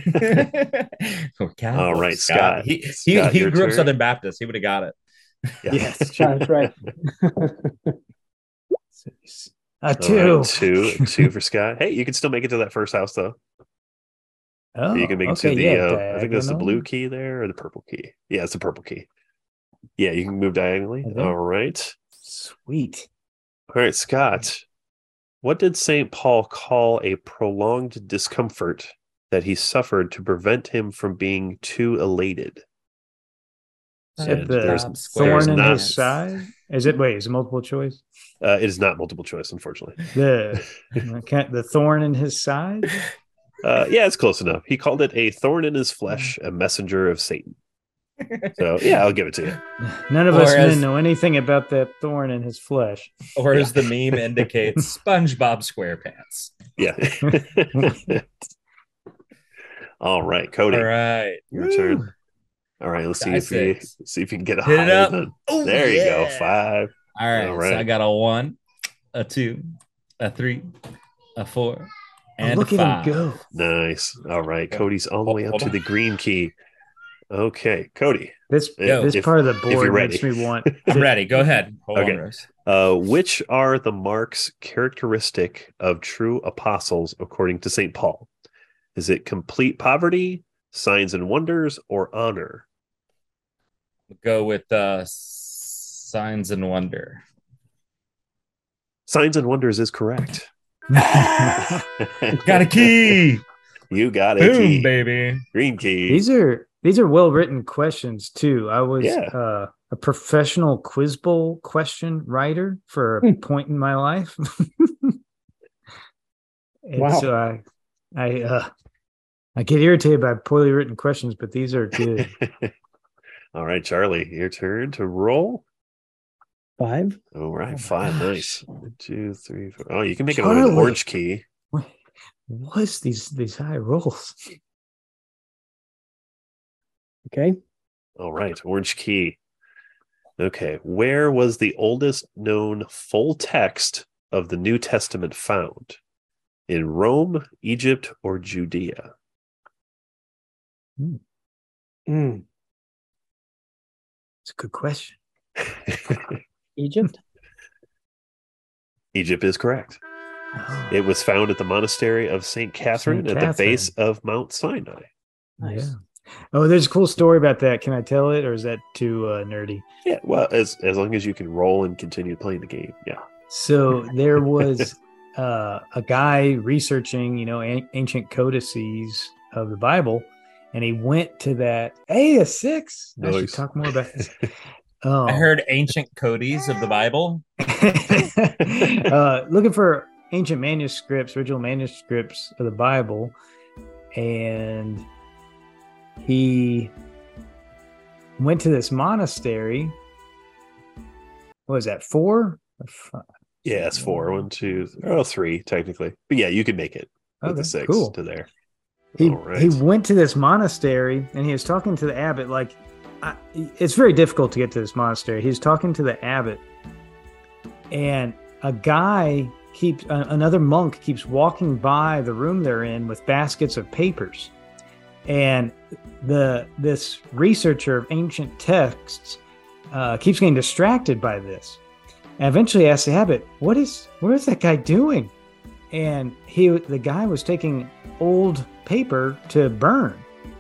B: All
C: right, Scott.
B: He
C: Scott, your
B: grew up
C: turn.
B: Southern Baptist. He would have got it.
C: Yeah.
A: Yes.
D: That's right.
A: A
C: All
A: 2.
C: right, two for Scott. Hey, you can still make it to that first house though.
A: Oh,
C: You can make
A: okay,
C: it to the
A: yeah,
C: I think that's the
A: diagonal.
C: blue key there or the purple key. Yeah, it's the purple key. Yeah, you can move diagonally.
A: I think.
C: All right.
A: Sweet.
C: All right, Scott. What did St. Paul call a prolonged discomfort that he suffered to prevent him from being too elated?
A: Is it the
C: there's
A: thorn in
C: not-
A: his side? Is it multiple choice?
C: It is not multiple choice, unfortunately.
A: The thorn in his side?
C: Yeah, it's close enough. He called it a thorn in his flesh, a messenger of Satan. So yeah, I'll give it to you.
A: None of us men know anything about that thorn in his flesh.
B: Or as the meme indicates, SpongeBob SquarePants.
C: Yeah. All right, Cody.
B: All right.
C: Your turn. All right, let's see if you can get a
B: Hit it
C: higher
B: up.
C: than.
B: Oh,
C: there you go.
B: yeah.
C: 5.
B: All right.
C: All right.
B: So I got a 1, a 2, a 3, a 4, and
A: look
B: a 5.
A: at him go.
C: Nice. All right. Cody's all the way up to the green key. Okay, Cody.
A: This part of the board makes me want.
B: I'm ready. Go ahead. Hold
C: Okay.
B: on, Rose.
C: Which are the marks characteristic of true apostles according to St. Paul? Is it complete poverty, signs and wonders, or honor?
B: Go with signs and wonder.
C: Signs and wonders is correct.
B: Got a key.
C: You got a
B: Boom,
C: key.
B: baby.
C: Green key.
A: These are well-written questions too. I was a professional Quiz Bowl question writer for a point in my life.
D: Wow.
A: So I get irritated by poorly written questions, but these are good.
C: All right, Charlie, your turn to roll.
D: 5.
C: All right,
A: Oh
C: 5.
A: gosh.
C: Nice. 1, 2, 3, 4. Oh, you can make it
A: Charlie.
C: with an orange key.
A: What's these high rolls?
D: Okay.
C: All right, orange key. Okay, where was the oldest known full text of the New Testament found? In Rome, Egypt, or Judea?
D: Mm.
A: It's a good question.
D: Egypt.
C: Egypt is correct.
A: Oh,
C: It was found at the monastery of St. Catherine at the base of Mount Sinai.
D: Nice.
A: yeah. Oh, there's a cool story about that. Can I tell it, or is that too nerdy?
C: Yeah, well, as long as you can roll and continue playing the game. Yeah.
A: So there was a guy researching, ancient codices of the Bible, and he went to that. Hey, a 6. I should
C: Nice.
A: talk more about this.
B: I heard ancient codes of the Bible.
A: Looking for ancient manuscripts, original manuscripts of the Bible, and he went to this monastery. What was that, 4 or 5?
C: Yeah, it's 4. 1, 2, 3 technically, but yeah, you could make it with the
A: Okay,
C: 6
A: cool.
C: to there.
A: He
C: All right.
A: he went to this monastery and he was talking to the abbot. It's very difficult to get to this monastery. He was talking to the abbot, and another monk keeps walking by the room they're in with baskets of papers, and this researcher of ancient texts keeps getting distracted by this, and eventually asks the abbot, what is that guy doing? And the guy was taking old paper to burn,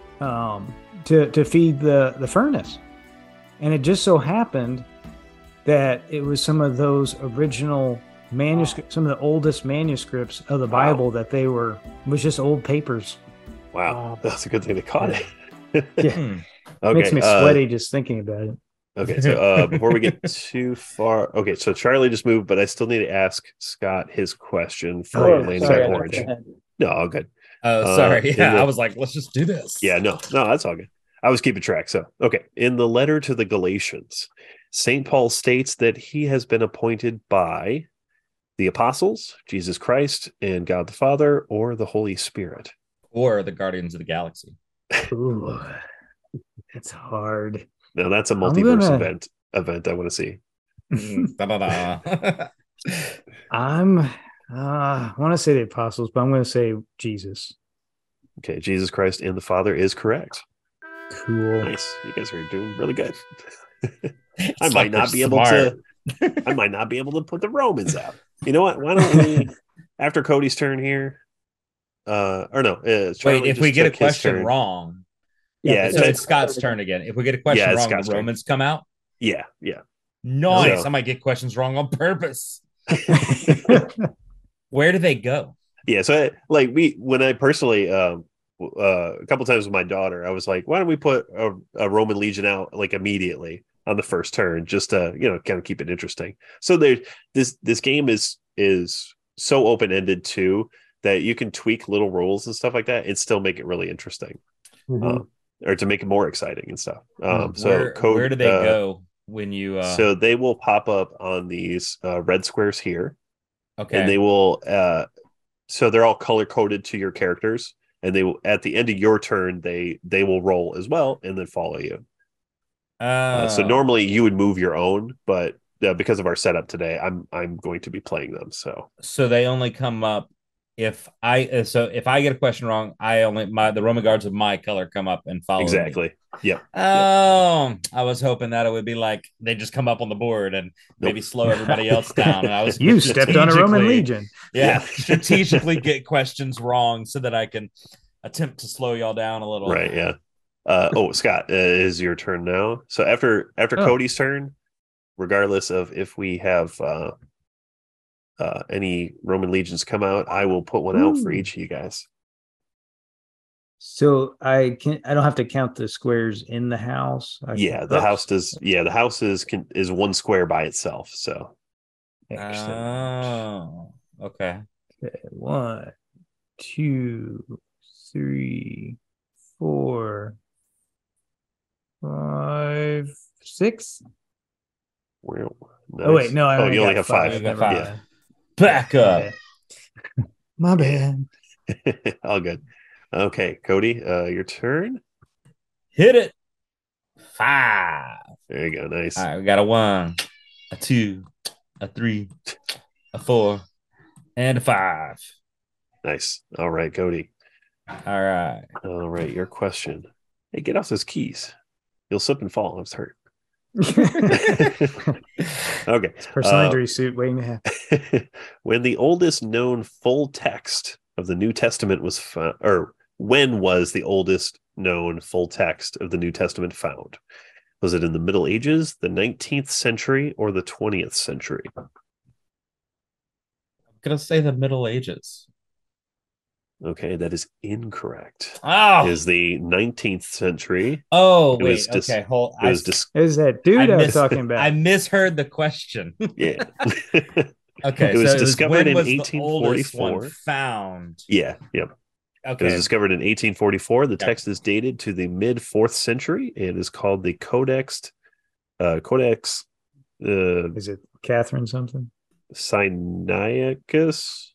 A: to feed the furnace. And it just so happened that it was some of those original manuscripts, some of the oldest manuscripts of the Bible that was just old papers.
C: Wow, that's a good thing they caught it.
A: Yeah.
C: Okay,
A: Makes me sweaty just thinking about it.
C: Okay, so before we get too far, okay, so Charlie just moved, but I still need to ask Scott his question for landing
D: sorry,
C: on orange. No, all good.
B: Oh, sorry. Yeah, I was like, let's just do this.
C: Yeah, no, that's all good. I was keeping track. So, okay, in the letter to the Galatians, St. Paul states that he has been appointed by the apostles, Jesus Christ, and God the Father, or the Holy Spirit.
B: Or the Guardians of the Galaxy.
A: Ooh, it's hard.
C: Now that's a multiverse event I want to see.
B: Da-da-da.
A: I want to say the apostles, but I'm going to say Jesus.
C: Okay, Jesus Christ and the Father is correct.
A: Cool.
C: Nice. You guys are doing really good. I
B: It's
C: might
B: like
C: not
B: we're
C: be able
B: smart.
C: to I might not be able to put the Romans out. You know what? Why don't we after Cody's turn here?
B: Wait, if we get a question wrong,
C: Yeah,
B: so it's Scott's turn again. If we get a question wrong,
C: Scott's
B: the
C: turn.
B: Romans come out.
C: Yeah.
B: Nice.
C: So-
B: I might get questions wrong on purpose. Where do they go?
C: Yeah, so when I personally a couple times with my daughter. I was like, why don't we put a Roman legion out like immediately on the first turn, just to kind of keep it interesting. So this game is so open ended too that you can tweak little rules and stuff like that and still make it really interesting, or to make it more exciting and stuff.
B: Where do they go when you?
C: So they will pop up on these red squares here.
B: Okay,
C: and they will. So they're all color coded to your characters, and they will, at the end of your turn, they will roll as well and then follow you. So normally you would move your own, but because of our setup today, I'm going to be playing them.
B: So they only come up if I get a question wrong, the Roman guards of my color come up and follow
C: exactly.
B: me.
C: Yep.
B: Oh, I was hoping that it would be like they just come up on the board and maybe slow everybody else down. And I was
A: you stepped on a Roman legion.
B: Yeah, strategically get questions wrong so that I can attempt to slow y'all down a little.
C: Right. Yeah. Scott, is your turn now. So after Cody's turn, regardless of if we have any Roman legions come out, I will put one out for each of you guys.
A: So I don't have to count the squares in the house.
C: The house does. Yeah, the house is one square by itself. So.
A: Excellent.
B: Oh, okay.
A: 1, 2, 3, 4, 5, 6.
C: Well, nice.
A: Oh wait, no,
C: you only have 5.
B: You got 5.
C: Yeah.
B: Back up.
A: My bad.
C: All good. Okay, Cody, your turn.
B: Hit it. 5.
C: There you go. Nice.
B: All right, we got a 1, a 2, a 3, a 4, and a 5.
C: Nice. All right, Cody.
B: All right.
C: Your question. Hey, get off those keys. You'll slip and fall. I was hurt. Okay.
A: It's personal injury suit waiting to happen.
C: When the oldest known full text of the New Testament was found, or when was the oldest known full text of the New Testament found? Was it in the Middle Ages, the 19th century, or the 20th century?
B: I'm going to say the Middle Ages.
C: Okay, that is incorrect.
B: Oh,
C: it is the 19th century.
B: Oh, wait. Okay, hold.
A: Is that dude I was talking about?
B: I misheard the question.
C: Yeah.
B: Okay,
C: it was discovered in 1844.
B: Found.
C: Yeah. Yep.
B: Okay.
C: It was discovered in 1844. The text is dated to the mid 4th century. It is called the Codex. Is
A: it Catherine something?
C: Sinaiticus,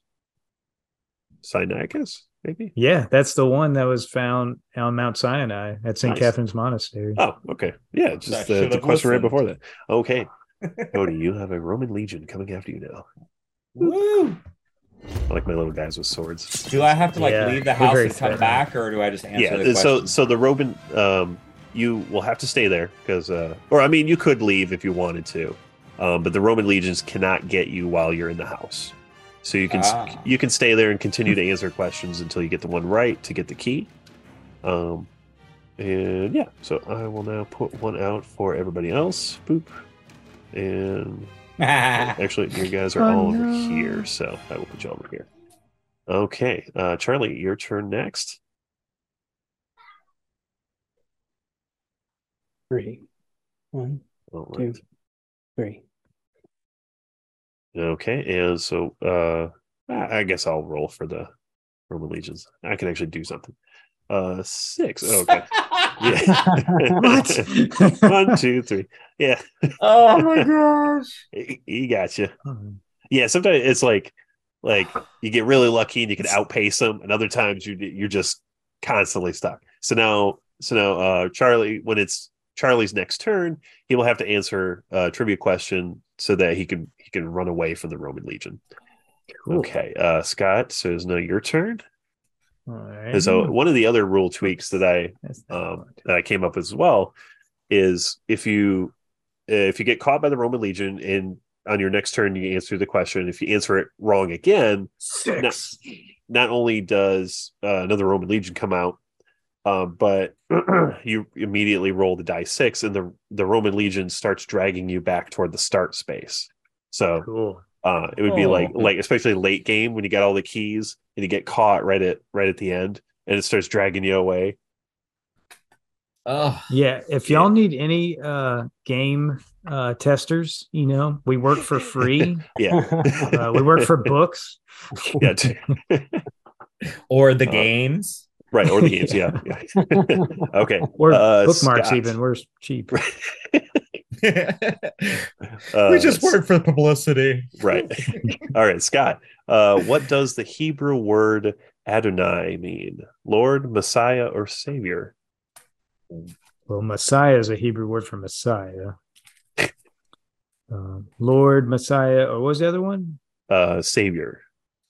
C: maybe.
A: Yeah, that's the one that was found on Mount Sinai at St. Catherine's Monastery.
C: Oh, okay. Yeah, just the question right before that. Okay. Cody, you have a Roman legion coming after you now.
B: Woo!
C: I like my little guys with swords.
B: Do I have to leave the house and come back, or do I just answer the question?
C: So the Roman, you will have to stay there because, you could leave if you wanted to, but the Roman legions cannot get you while you're in the house. So you can stay there and continue to answer questions until you get the one right to get the key. So I will now put one out for everybody else. Boop. And actually, you guys are all over here, so I will put you over here. Okay, Charlie, your turn next.
D: 3, 1, 2, 3.
C: Okay, and so I guess I'll roll for the Roman legions. I can actually do something. 6. Okay. Yeah.
A: What?
C: 1, 2, 3. Yeah.
B: Oh my gosh.
C: He got you. Yeah. Sometimes it's like you get really lucky and you can outpace them, and other times you're just constantly stuck. So now, Charlie, when it's Charlie's next turn, he will have to answer a trivia question so that he can run away from the Roman legion. Cool. Okay, Scott. So it's now your turn.
A: All right.
C: So one of the other rule tweaks that I came up with as well is if you get caught by the Roman legion and on your next turn you answer the question, if you answer it wrong again,
A: 6.
C: Not only does another Roman legion come out, but you immediately roll the die 6, and the Roman legion starts dragging you back toward the start space. So
A: cool.
C: It would be like especially late game when you got all the keys and you get caught right at the end, and it starts dragging you away.
B: Oh,
A: Yeah, if y'all need any game testers, we work for free.
C: Yeah.
A: We work for books.
C: Yeah.
B: or the games.
C: Right, or the games, yeah. Okay.
A: Or bookmarks,
C: Scott.
A: even. We're cheap.
B: We just work for publicity.
C: Right. All right, Scott. What does the Hebrew word Adonai mean? Lord, Messiah, or Savior?
A: Well, Messiah is a Hebrew word for Messiah. Lord, Messiah, or what was the other one?
C: Savior.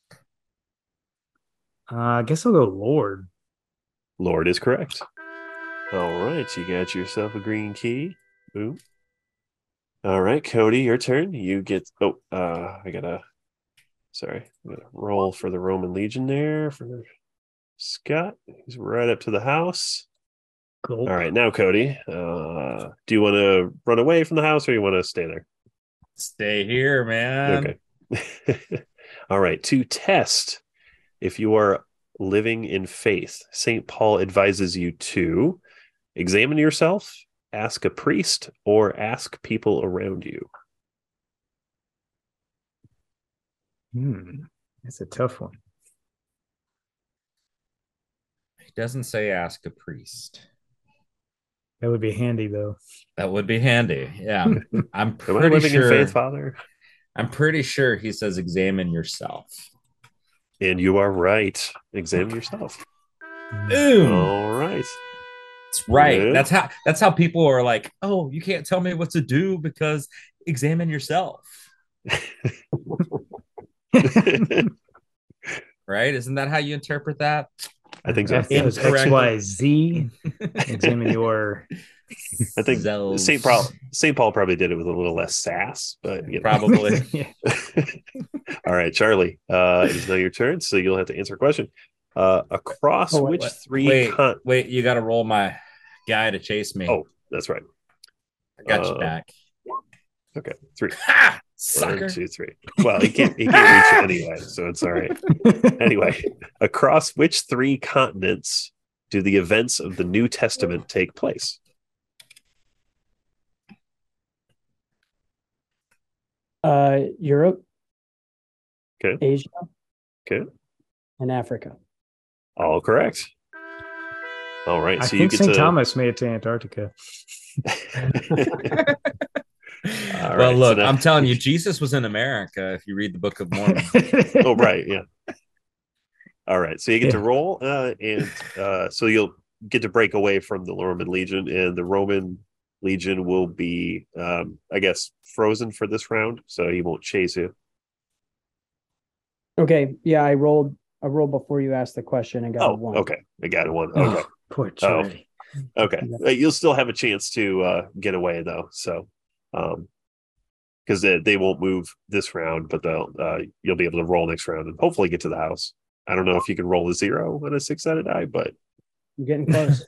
A: I guess I'll go Lord.
C: Lord is correct. All right, you got yourself a green key. Boom. All right, Cody, your turn. You get. I gotta roll for the Roman Legion there for Scott. He's right up to the house.
A: Cool.
C: All right, now Cody, do you want to run away from the house or you want to stay there?
B: Stay here, man.
C: Okay. All right, to test if you are living in faith, St. Paul advises you to examine yourself, ask a priest, or ask people around you.
A: That's a tough one.
B: He doesn't say ask a priest.
A: That would be handy, though.
B: That would be handy. Yeah. I'm
C: Am I living in faith, Father?
B: I'm pretty sure he says examine yourself.
C: And you are right. Examine yourself.
B: Boom.
C: All right.
B: That's right.
C: Good.
B: That's how people are like, oh, you can't tell me what to do because examine yourself. Right? Isn't that how you interpret that?
C: I think so.
A: It was X, Y, Z. Examine your.
C: I think St. Paul probably did it with a little less sass, but
B: probably.
C: All right, Charlie. It is now your turn, so you'll have to answer a question. Across which three?
B: Wait! You got to roll my guy to chase me.
C: Oh, that's right.
B: I got you back.
C: Okay, 3.
B: Ha! Sucker.
C: 1, 2, 3. Well, he can't reach it anyway, so it's all right. Anyway, across which 3 continents do the events of the New Testament take place?
D: Europe.
C: Okay.
D: Asia.
C: Okay.
D: And Africa.
C: All correct. All right.
A: I
C: So
A: think St. Thomas made it to Antarctica.
B: Well, look, so I'm telling you, Jesus was in America if you read the Book of Mormon.
C: Oh, right. Yeah. All right. So you get to roll, and so you'll get to break away from the Roman Legion, and the Roman Legion will be, I guess, frozen for this round, so he won't chase you.
D: Okay. Yeah, I rolled before you asked the question and got a 1.
C: Okay. I got a 1. Okay.
A: Poor Charlie.
C: Okay. You'll still have a chance to get away, though. So, because they won't move this round, but you'll be able to roll next round and hopefully get to the house. I don't know if you can roll a 0 on a 6-sided die, but
D: you're getting close.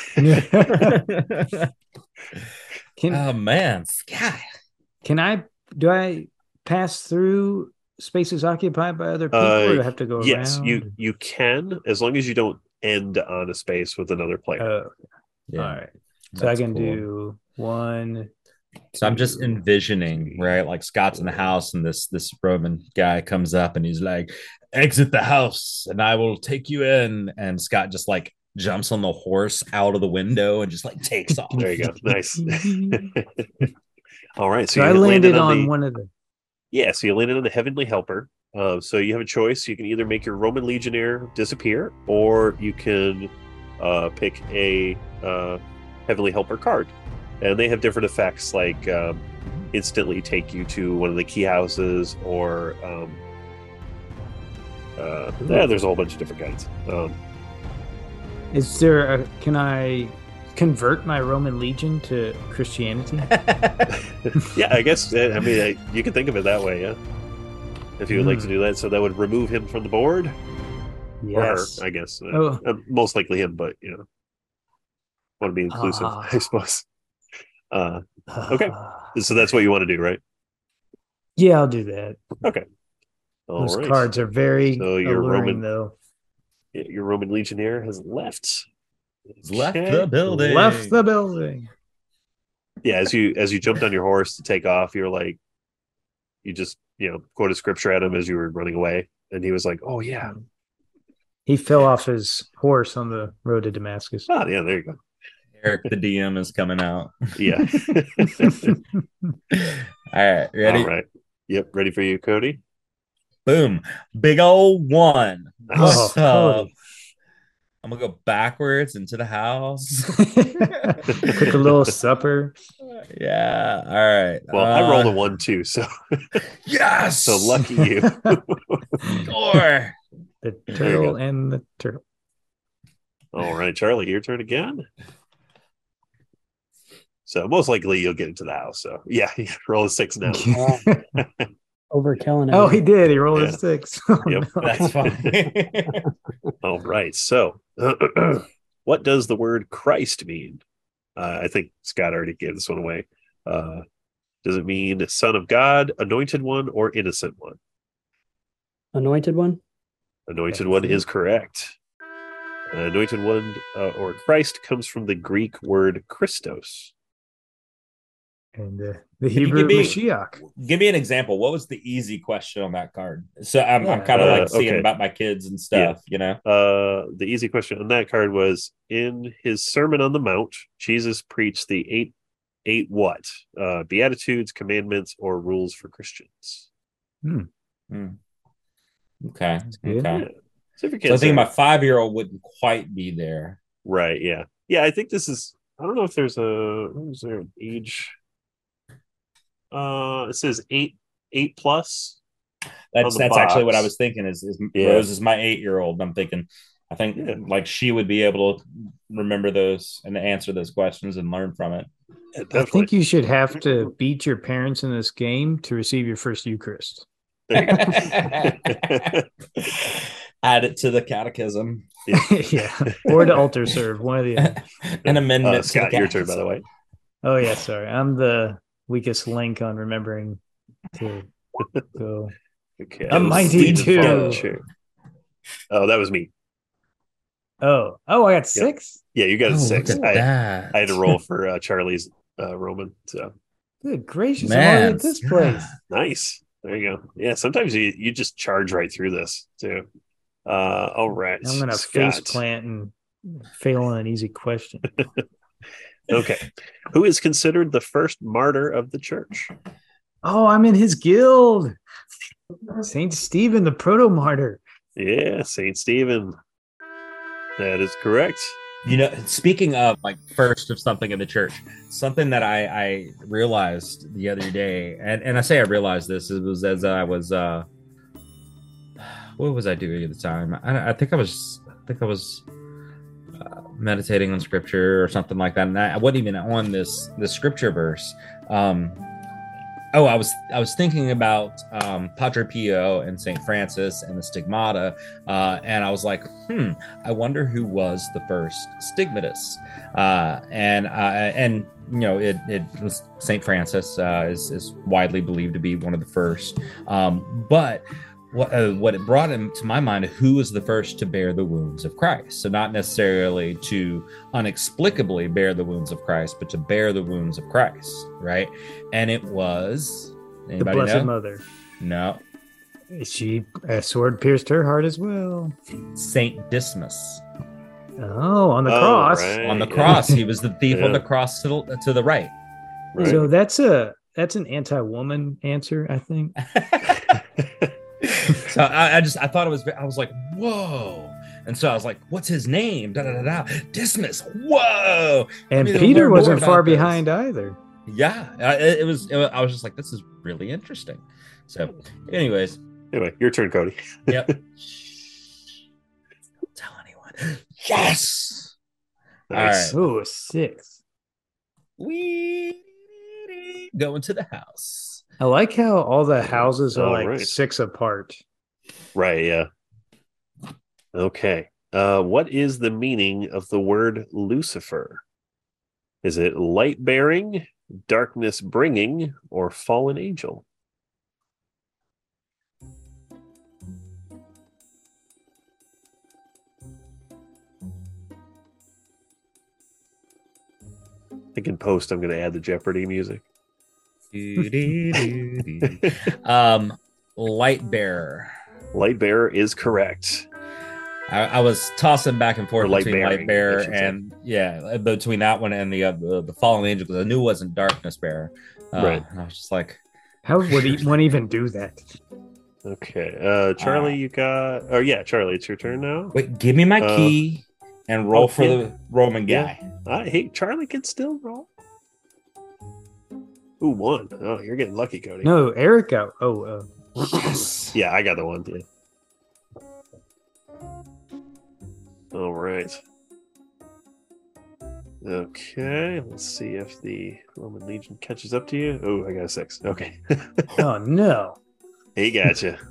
B: Oh man, Sky.
A: Do I pass through spaces occupied by other people, or do I have to go around?
C: Yes, you can, as long as you don't end on a space with another player.
A: Yeah. All right. So I can do 1.
B: So I'm just envisioning, right? Like Scott's in the house, and this Roman guy comes up, and he's like, "Exit the house, and I will take you in." And Scott just like jumps on the horse out of the window and just like takes off.
C: There you go. Nice. All right.
A: So I landed on one of the.
C: Yeah. So you landed on the Heavenly Helper. So you have a choice. You can either make your Roman Legionnaire disappear, or you can pick a Heavenly Helper card. And they have different effects, like instantly take you to one of the key houses, or there's a whole bunch of different kinds.
A: Is there can I convert my Roman Legion to Christianity?
C: Yeah, I guess. I mean, you can think of it that way, yeah. If you would like to do that, so that would remove him from the board.
A: Yes.
C: Or her, I guess. Most likely him, but want to be inclusive, I suppose. Okay, so that's what you want to do, right?
A: Yeah, I'll do that.
C: Okay.
A: Those cards are very alluring, though.
C: Your Roman legionnaire has left.
B: He's left
C: Okay.
B: the building.
A: Left the building.
C: Yeah, as you jumped on your horse to take off, you're like, you just quoted scripture at him as you were running away, and he was like, "Oh yeah,
A: He fell off his horse on the road to Damascus.
C: oh yeah, there you go."
B: Eric, the DM, is coming out.
C: Yeah.
B: All right, ready?
C: All right. Yep, ready for you, Cody.
B: Boom. Big old one.
C: Nice.
A: Oh, Cody.
B: I'm gonna go backwards into the house.
A: Cook a little supper.
B: Yeah. All right.
C: Well, I rolled a 1 too, so
B: Yes.
C: so lucky you.
B: Score.
A: The
C: There you
A: turtle
C: go.
A: and the turtle.
C: All right, Charlie, your turn again. So most likely you'll get into the house. So yeah, roll a 6 now.
D: Overkilling it.
A: Oh, he did. He rolled
C: Yeah.
A: a 6. Oh,
C: Yep.
A: no.
B: That's fine.
C: All right. So, what does the word Christ mean? I think Scott already gave this one away. Does it mean Son of God, Anointed One, or Innocent One?
D: Anointed one.
C: Anointed
A: That's
C: One
A: it.
C: is correct. Anointed One or Christ comes from the Greek word Christos.
A: And the
B: you
A: Hebrew
B: give me-
A: Mashiach.
B: Give me an example. What was the easy question on that card? So I'm
A: Yeah.
B: kind of like seeing
C: Okay.
B: about my kids and stuff,
C: The easy question on that card was, in his Sermon on the Mount, Jesus preached the eight what? Beatitudes, commandments, or rules for Christians.
B: Okay.
A: good.
B: Okay.
C: Yeah. So if your
B: So I
C: kids
B: think
C: are-
B: my 5-year-old wouldn't quite be there.
C: right, yeah. Yeah, I think this is, I don't know if there's is there an age? It says eight plus.
B: That's
C: On the
B: actually what I
C: box.
B: was thinking is
C: Yeah.
B: Rose is my 8-year-old. I'm thinking, I think
C: Yeah.
B: like she would be able to remember those and answer those questions and learn from it.
C: Yeah,
A: I
C: definitely.
A: think you should have to beat your parents in this game to receive your first Eucharist.
C: There you go.
B: Add it to the catechism.
A: Yeah. Or to altar serve, one of the other.
B: An amendment. to
C: Scott,
B: the
C: your turn, by the way.
A: Oh, yeah. Sorry. I'm the weakest link on remembering to go.
C: Okay.
A: A mighty
C: Stephen
A: two.
C: Fletcher. Oh, that was me.
A: Oh, I got 6.
C: Yeah, you got a 6.
B: that.
C: I had to roll for Charlie's Roman. So
A: Good gracious. I'm
B: Man,
A: already at this place.
C: nice. There you go. Yeah, sometimes you just charge right through this too. All right.
A: I'm going to
C: Scott.
A: face plant and fail on an easy question.
C: Okay. Who is considered the first martyr of the church?
A: Oh, I'm in his guild. Saint Stephen, the proto martyr.
C: Yeah, Saint Stephen. That is correct.
B: Speaking of like first of something in the church, something that I realized the other day, and I say I realized this, it was as I was what was I doing at the time? I think I was meditating on scripture or something like that, and I wasn't even on this scripture verse. I was thinking about Padre Pio and Saint Francis and the Stigmata, and I was like, I wonder who was the first stigmatist. And it was Saint Francis is widely believed to be one of the first. But what it brought into my mind, who was the first to bear the wounds of Christ? So not necessarily to inexplicably bear the wounds of Christ, but to bear the wounds of Christ, right? And it was
A: The Blessed
B: know?
A: Mother.
B: No,
A: A sword pierced her heart as well.
B: Saint Dismas.
A: Oh, on the
C: Oh,
A: cross.
C: right.
B: On the
C: Yeah.
B: cross, he was the thief
C: Yeah.
B: on the cross to the right.
C: Right.
A: So that's an anti-woman answer, I think.
B: So I thought it was, I was like, whoa. And so I was like, what's his name? Da, da, da, da. Dismas. Whoa.
A: And
B: Maybe they'll
A: Peter
B: learn more
A: wasn't far
B: about this.
A: behind either.
B: Yeah, it was. I was just like, this is really interesting. So, anyways,
C: Anyway, your turn, Cody.
B: yep. Don't tell anyone. Yes.
C: Nice.
B: All
A: Oh, 6.
B: We going to the house.
A: I like how all the houses are
C: All
A: like
C: right.
A: 6 apart.
C: Right, yeah. Okay. What is the meaning of the word Lucifer? Is it light bearing, darkness bringing, or fallen angel? think in post I'm going to add the Jeopardy music.
B: Light bearer.
C: Light bearer is correct.
B: I was tossing back and forth
C: Light
B: between
C: bearing,
B: light bearer
C: I should say.
B: and between that one and the fallen angel, because I knew it wasn't darkness bearer.
C: Right.
B: I was just like,
A: How would one even do that?
C: Okay. Charlie, you got. Oh yeah, Charlie, it's your turn now.
B: wait, give me my key and roll for
C: yeah.
B: the Roman
C: Yeah.
B: guy.
C: Hey, Charlie can still roll. Ooh, 1. Oh, you're getting lucky, Cody.
A: No, Eric got. Oh,
B: Yes.
C: Yeah, I got the 1. Yeah. All right. Okay, let's see if the Roman Legion catches up to you. Oh, I got a 6. Okay.
A: oh no.
C: He got you.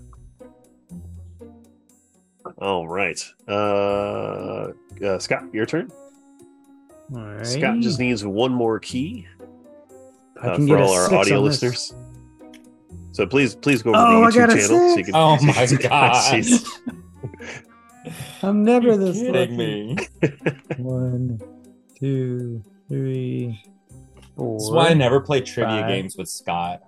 C: All right. Scott, your turn.
A: All right.
C: Scott just needs one more key
A: I can
C: for
A: get a
C: all our
A: 6
C: audio
A: on this.
C: listeners. So please go over
A: Oh, I
C: to the
A: got
C: YouTube
A: a
C: channel. So you
A: 6.
C: can,
B: Oh
C: so you
B: my
C: can-
B: God.
C: Jeez.
A: I'm never
B: You're
A: this
B: kidding
A: lucky.
B: me.
A: 1, 2, 3, 4.
B: That's why I never play trivia
A: 5.
B: games with Scott.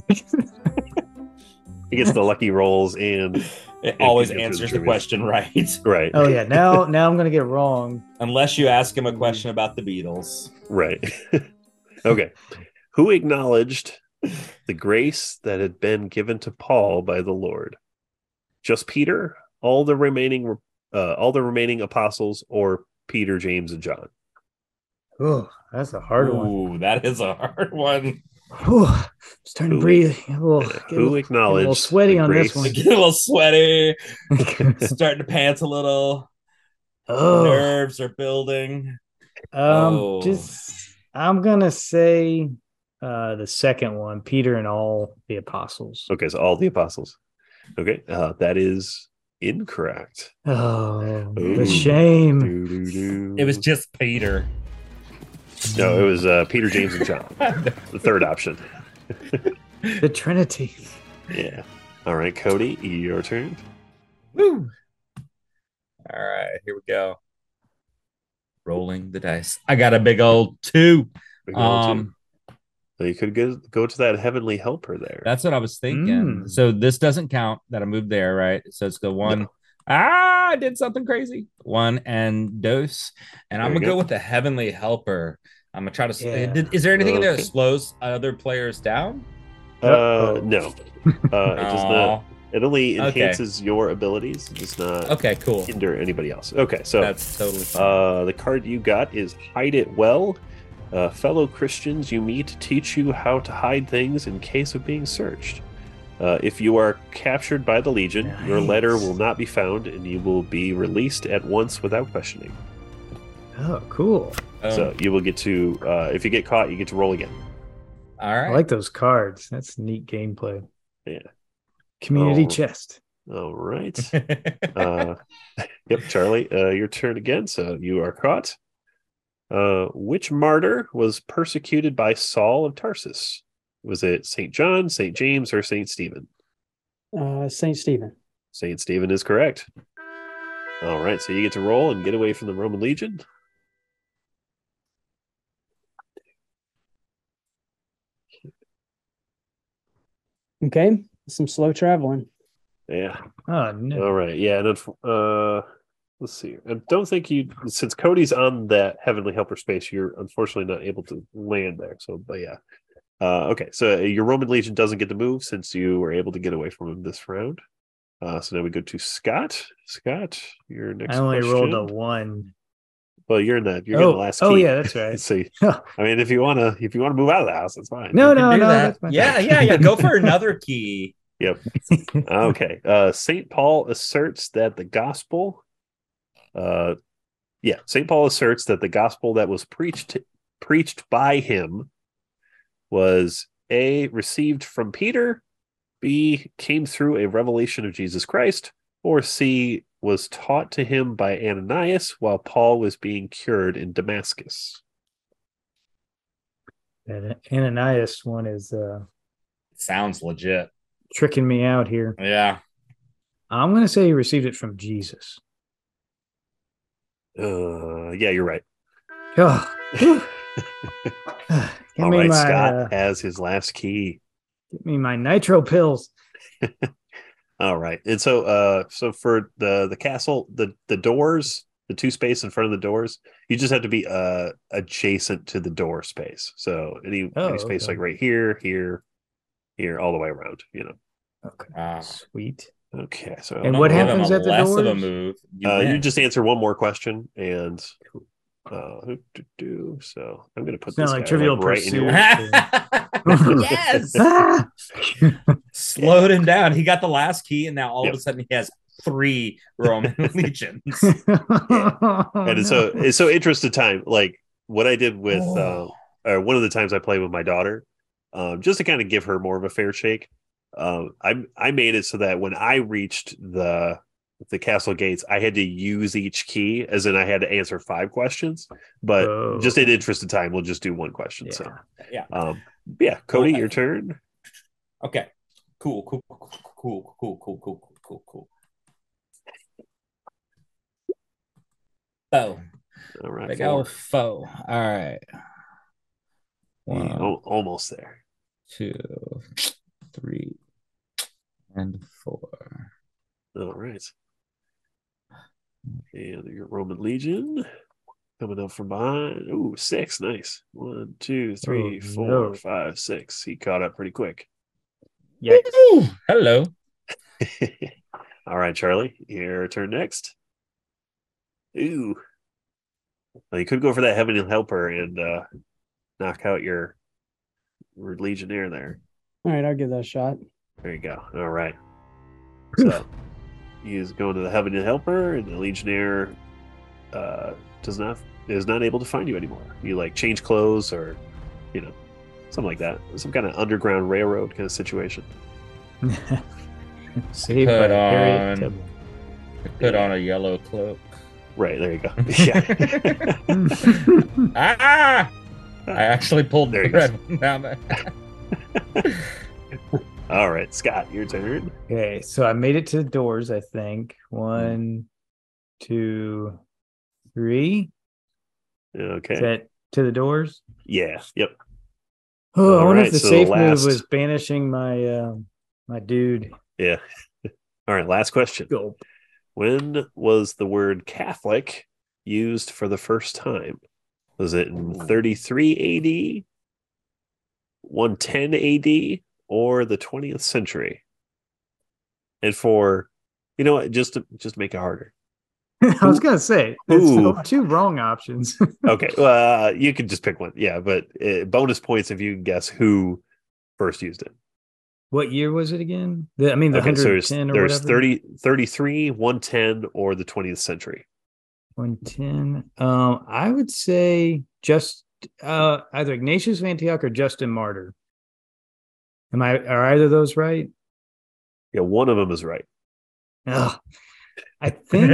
C: He gets the lucky rolls and
B: It
C: can
B: always
C: get through the
B: answers the
C: trivia.
B: question right.
C: right.
A: Oh yeah. Now I'm gonna get it wrong.
B: Unless you ask him a question about the Beatles.
C: Right. Okay. Who acknowledged the grace that had been given to Paul by the Lord? Just Peter, all the remaining apostles, or Peter, James, and John?
A: Oh, that's a hard one.
B: Ooh, that is a hard one.
A: Whew. It's starting to
C: Who-
A: breathe. Get a little,
C: Who acknowledged
A: get a little sweaty
C: the
A: on this
C: grace-
A: one.
B: Get a little sweaty, starting to pants a little.
A: Oh,
B: Nerves are building. Oh.
A: I'm gonna say the second one, Peter and all the apostles.
C: Okay, so all the apostles. Okay, that is incorrect.
A: Oh, the
C: Ooh.
A: shame.
C: Doo-doo-doo.
B: It was just Peter.
C: No, it was Peter, James, and John. The third option.
A: The Trinity.
C: Yeah. All right, Cody, your turn.
B: Woo. All right, here we go. Rolling the dice. I got a big old 2.
C: Big old two. So you could go to that heavenly helper there.
B: That's what I was thinking.
A: Mm.
B: So this doesn't count that I moved there, right? So it's the 1.
C: No.
B: I did something crazy. 1 and dose. And I'm
C: There you
B: going to go
C: go.
B: with the heavenly helper. I'm going to try to.
A: Yeah.
B: Is there anything in there that
C: Okay.
B: slows other players down?
C: No. It does
B: Aw.
C: not. It only
B: Okay.
C: enhances your abilities. It does not
B: Okay, cool.
C: hinder anybody else. Okay, so
B: That's totally fine.
C: the card you got is Hide It Well. Fellow Christians you meet teach you how to hide things in case of being searched. If you are captured by the Legion, your letter
A: Nice.
C: will not be found and you will be released at once without questioning.
A: Oh, cool.
C: So you will get to, if you get caught, you get to roll again.
B: All
A: I
B: right.
A: like those cards. That's neat gameplay.
C: Yeah.
A: Community
C: Oh.
A: chest.
C: All right. Yep, Charlie, your turn again. So you are caught. Which martyr was persecuted by Saul of Tarsus? Was it St. John, St. James, or St. Stephen?
D: St. Stephen.
C: St. Stephen is correct. All right, so you get to roll and get away from the Roman Legion.
D: Okay. Some slow traveling.
C: Yeah.
A: Oh no.
C: All right. Yeah. And let's see. I don't think since Cody's on that Heavenly Helper space, you're unfortunately not able to land there. So, but yeah. Okay. So your Roman Legion doesn't get to move since you were able to get away from him this round. So now we go to Scott. Scott, your next
A: I only
C: question.
A: rolled a 1.
C: Well, you're in the last key.
A: Oh yeah, that's right.
C: So, I mean, if you wanna move out of the house, that's fine.
A: No,
B: You can
A: no,
B: do
A: no.
B: that.
A: That's fine.
B: Yeah. Go for another key.
C: Yep. Okay. St. Paul asserts that the gospel. St. Paul asserts that the gospel that was preached by him was A, received from Peter, B, came through a revelation of Jesus Christ, or C, was taught to him by Ananias while Paul was being cured in Damascus.
A: That Ananias one is
B: Sounds legit.
A: tricking me out here.
B: Yeah.
A: I'm going to say he received it from Jesus.
C: Yeah, you're right.
A: Oh,
C: All right, Scott has his last key.
A: Give me my nitro pills.
C: All right. And so for the castle, the doors, the two space in front of the doors, you just have to be adjacent to the door space. So any space like right here, all the way around,
A: Okay. Sweet.
C: Okay. So
A: and what happens at the
B: less
A: doors?
B: Of a move,
C: you just answer one more question and so I'm gonna put this
A: like
C: guy
A: Trivial
C: right in
A: Pursuit.
C: here.
B: Yes. Slowed him down. He got the last key, and now all of a sudden he has 3 Roman legions.
C: And it's so interest of time. Like what I did with or one of the times I played with my daughter, just to kind of give her more of a fair shake. I made it so that when I reached the castle gates, I had to use each key, as in I had to answer 5 questions. But just in interest of time, we'll just do one question. So Cody, your turn.
B: Okay. Cool. Foe.
C: All right.
B: Big old foe. All right.
C: 1, almost there.
B: 2, 3, and 4.
C: All right. And your Roman Legion coming up from behind. Ooh, 6. Nice. 1, 2, 3, 4, 5, 6. He caught up pretty quick.
A: Yes.
B: Hello.
C: All right, Charlie, your turn next. Ooh. Well, you could go for that Heavenly Helper and knock out your Legionnaire there.
D: All right, I'll give that a shot.
C: There you go. All right. So he is going to the Heavenly Helper, and the Legionnaire is not able to find you anymore. You like change clothes or something like that. Some kind of underground railroad kind of situation.
A: Saved by Harriet Tubman.
B: Put on a yellow cloak.
C: Right, there you go. Yeah.
B: I actually pulled the red one down there.
C: All right, Scott, your turn.
A: Okay, so I made it to the doors, I think. 1, 2, 3.
C: Okay.
A: Is that to the doors?
C: Yeah. Yep.
A: Oh, I wonder if the safe move was banishing my my dude.
C: Yeah. All right, last question.
A: Go.
C: When was the word Catholic used for the first time? Was it in 33 AD, 110 AD, or the 20th century? And for, just to make it harder.
A: I was going to say, there's 2 wrong options.
C: Okay, well, you could just pick one. Yeah, but bonus points if you can guess who first used it.
A: What year was it again? The 110
C: so
A: or
C: there's
A: whatever?
C: 33, 110, or the 20th century.
A: 110. I would say just either Ignatius of Antioch or Justin Martyr. Are either of those right?
C: Yeah, one of them is right.
A: Oh, I think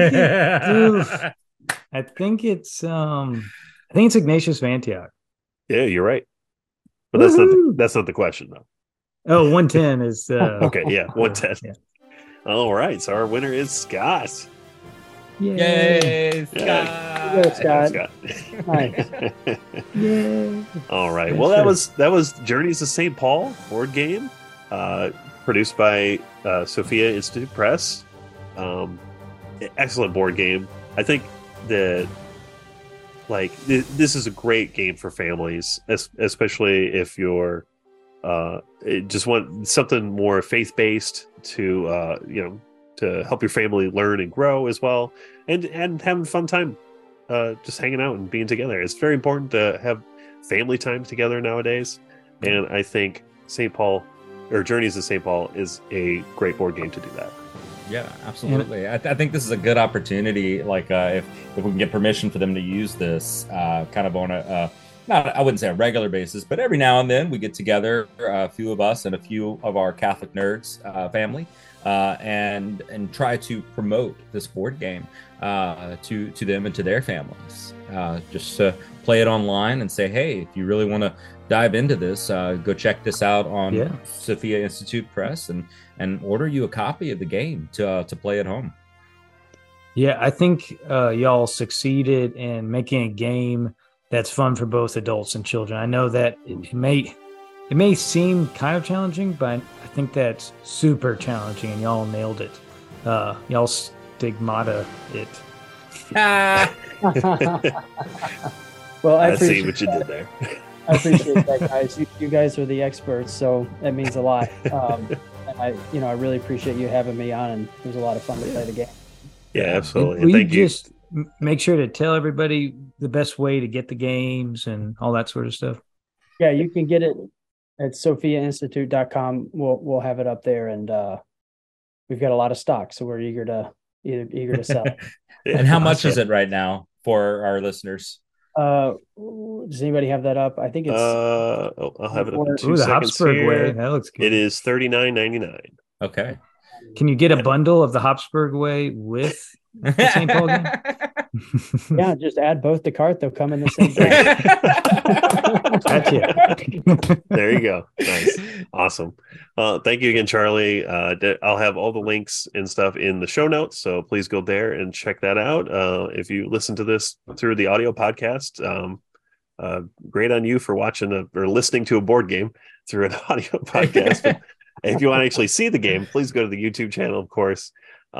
A: it's Ignatius of Antioch.
C: Yeah, you're right. But that's not the question though.
A: Oh, 110 is
C: okay, yeah, 110.
A: Yeah.
C: All right, so our winner is Scott.
B: Yay,
D: Scott.
C: Scott.
D: Nice.
A: Yay.
C: All right. Well, that was Journeys to St. Paul board game, produced by Sophia Institute Press. Excellent board game. I think that this is a great game for families, especially if you're just want something more faith-based to to help your family learn and grow as well, and having a fun time just hanging out and being together. It's very important to have family time together nowadays, and I think St. Paul or Journeys to St. Paul is a great board game to do that.
B: Yeah, absolutely. I think this is a good opportunity. Like if we can get permission for them to use this kind of on a I wouldn't say a regular basis, but every now and then we get together, a few of us and a few of our Catholic Nerds family, and try to promote this board game to them and to their families. Just to play it online and say, hey, if you really want to dive into this, go check this out on Sophia Institute Press and order you a copy of the game to play at home. Yeah,
A: I think y'all succeeded in making a game that's fun for both adults and children. I know that it may seem kind of challenging, but I think that's super challenging, and y'all nailed it. Y'all stigmata it.
D: Well,
C: I see what you did there.
D: I appreciate that, guys. You guys are the experts, so that means a lot. And I really appreciate you having me on, and it was a lot of fun to play the game.
C: Yeah, absolutely.
A: We
C: Thank you.
A: just make sure to tell everybody the best way to get the games and all that sort of stuff.
D: Yeah, you can get it at sophiainstitute.com. We'll have it up there, and we've got a lot of stock, so we're eager to sell.
B: And how much is it right now for our listeners?
D: Does anybody have that up? I think it's
C: I'll have it up in 2
A: the
C: seconds
A: Hopsburg
C: here.
A: way. That looks good.
C: It is $39.99.
B: Okay.
A: Can you get a bundle of the Hopsburg way with the St. Paul game?
D: Yeah, just add both the cart. They'll come in the same day.
A: Gotcha.
C: There you go. Nice. Awesome. Thank you again, Charlie. I'll have all the links and stuff in the show notes, so please go there and check that out. If you listen to this through the audio podcast, great on you for watching or listening to a board game through an audio podcast. But if you want to actually see the game, please go to the YouTube channel, of course.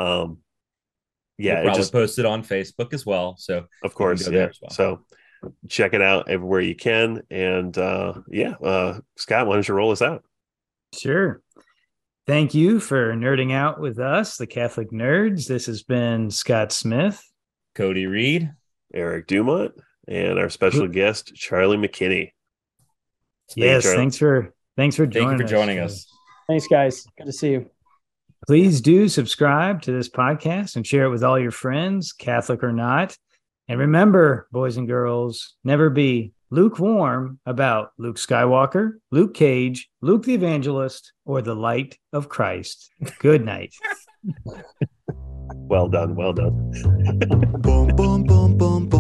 B: We'll probably post it on Facebook as well. So
C: of course, yeah. Well. So check it out everywhere you can. And Scott, why don't you roll us out?
A: Sure. Thank you for nerding out with us, the Catholic Nerds. This has been Scott Smith,
B: Cody Reed,
C: Eric Dumont, and our special guest, Charlie McKinney.
A: Yes, thanks for joining
B: us.
D: Thanks, guys. Good to see you.
A: Please do subscribe to this podcast and share it with all your friends, Catholic or not. And remember, boys and girls, never be lukewarm about Luke Skywalker, Luke Cage, Luke the Evangelist, or the light of Christ. Good night.
C: Well done. Well done.
E: Boom, boom, boom, boom, boom.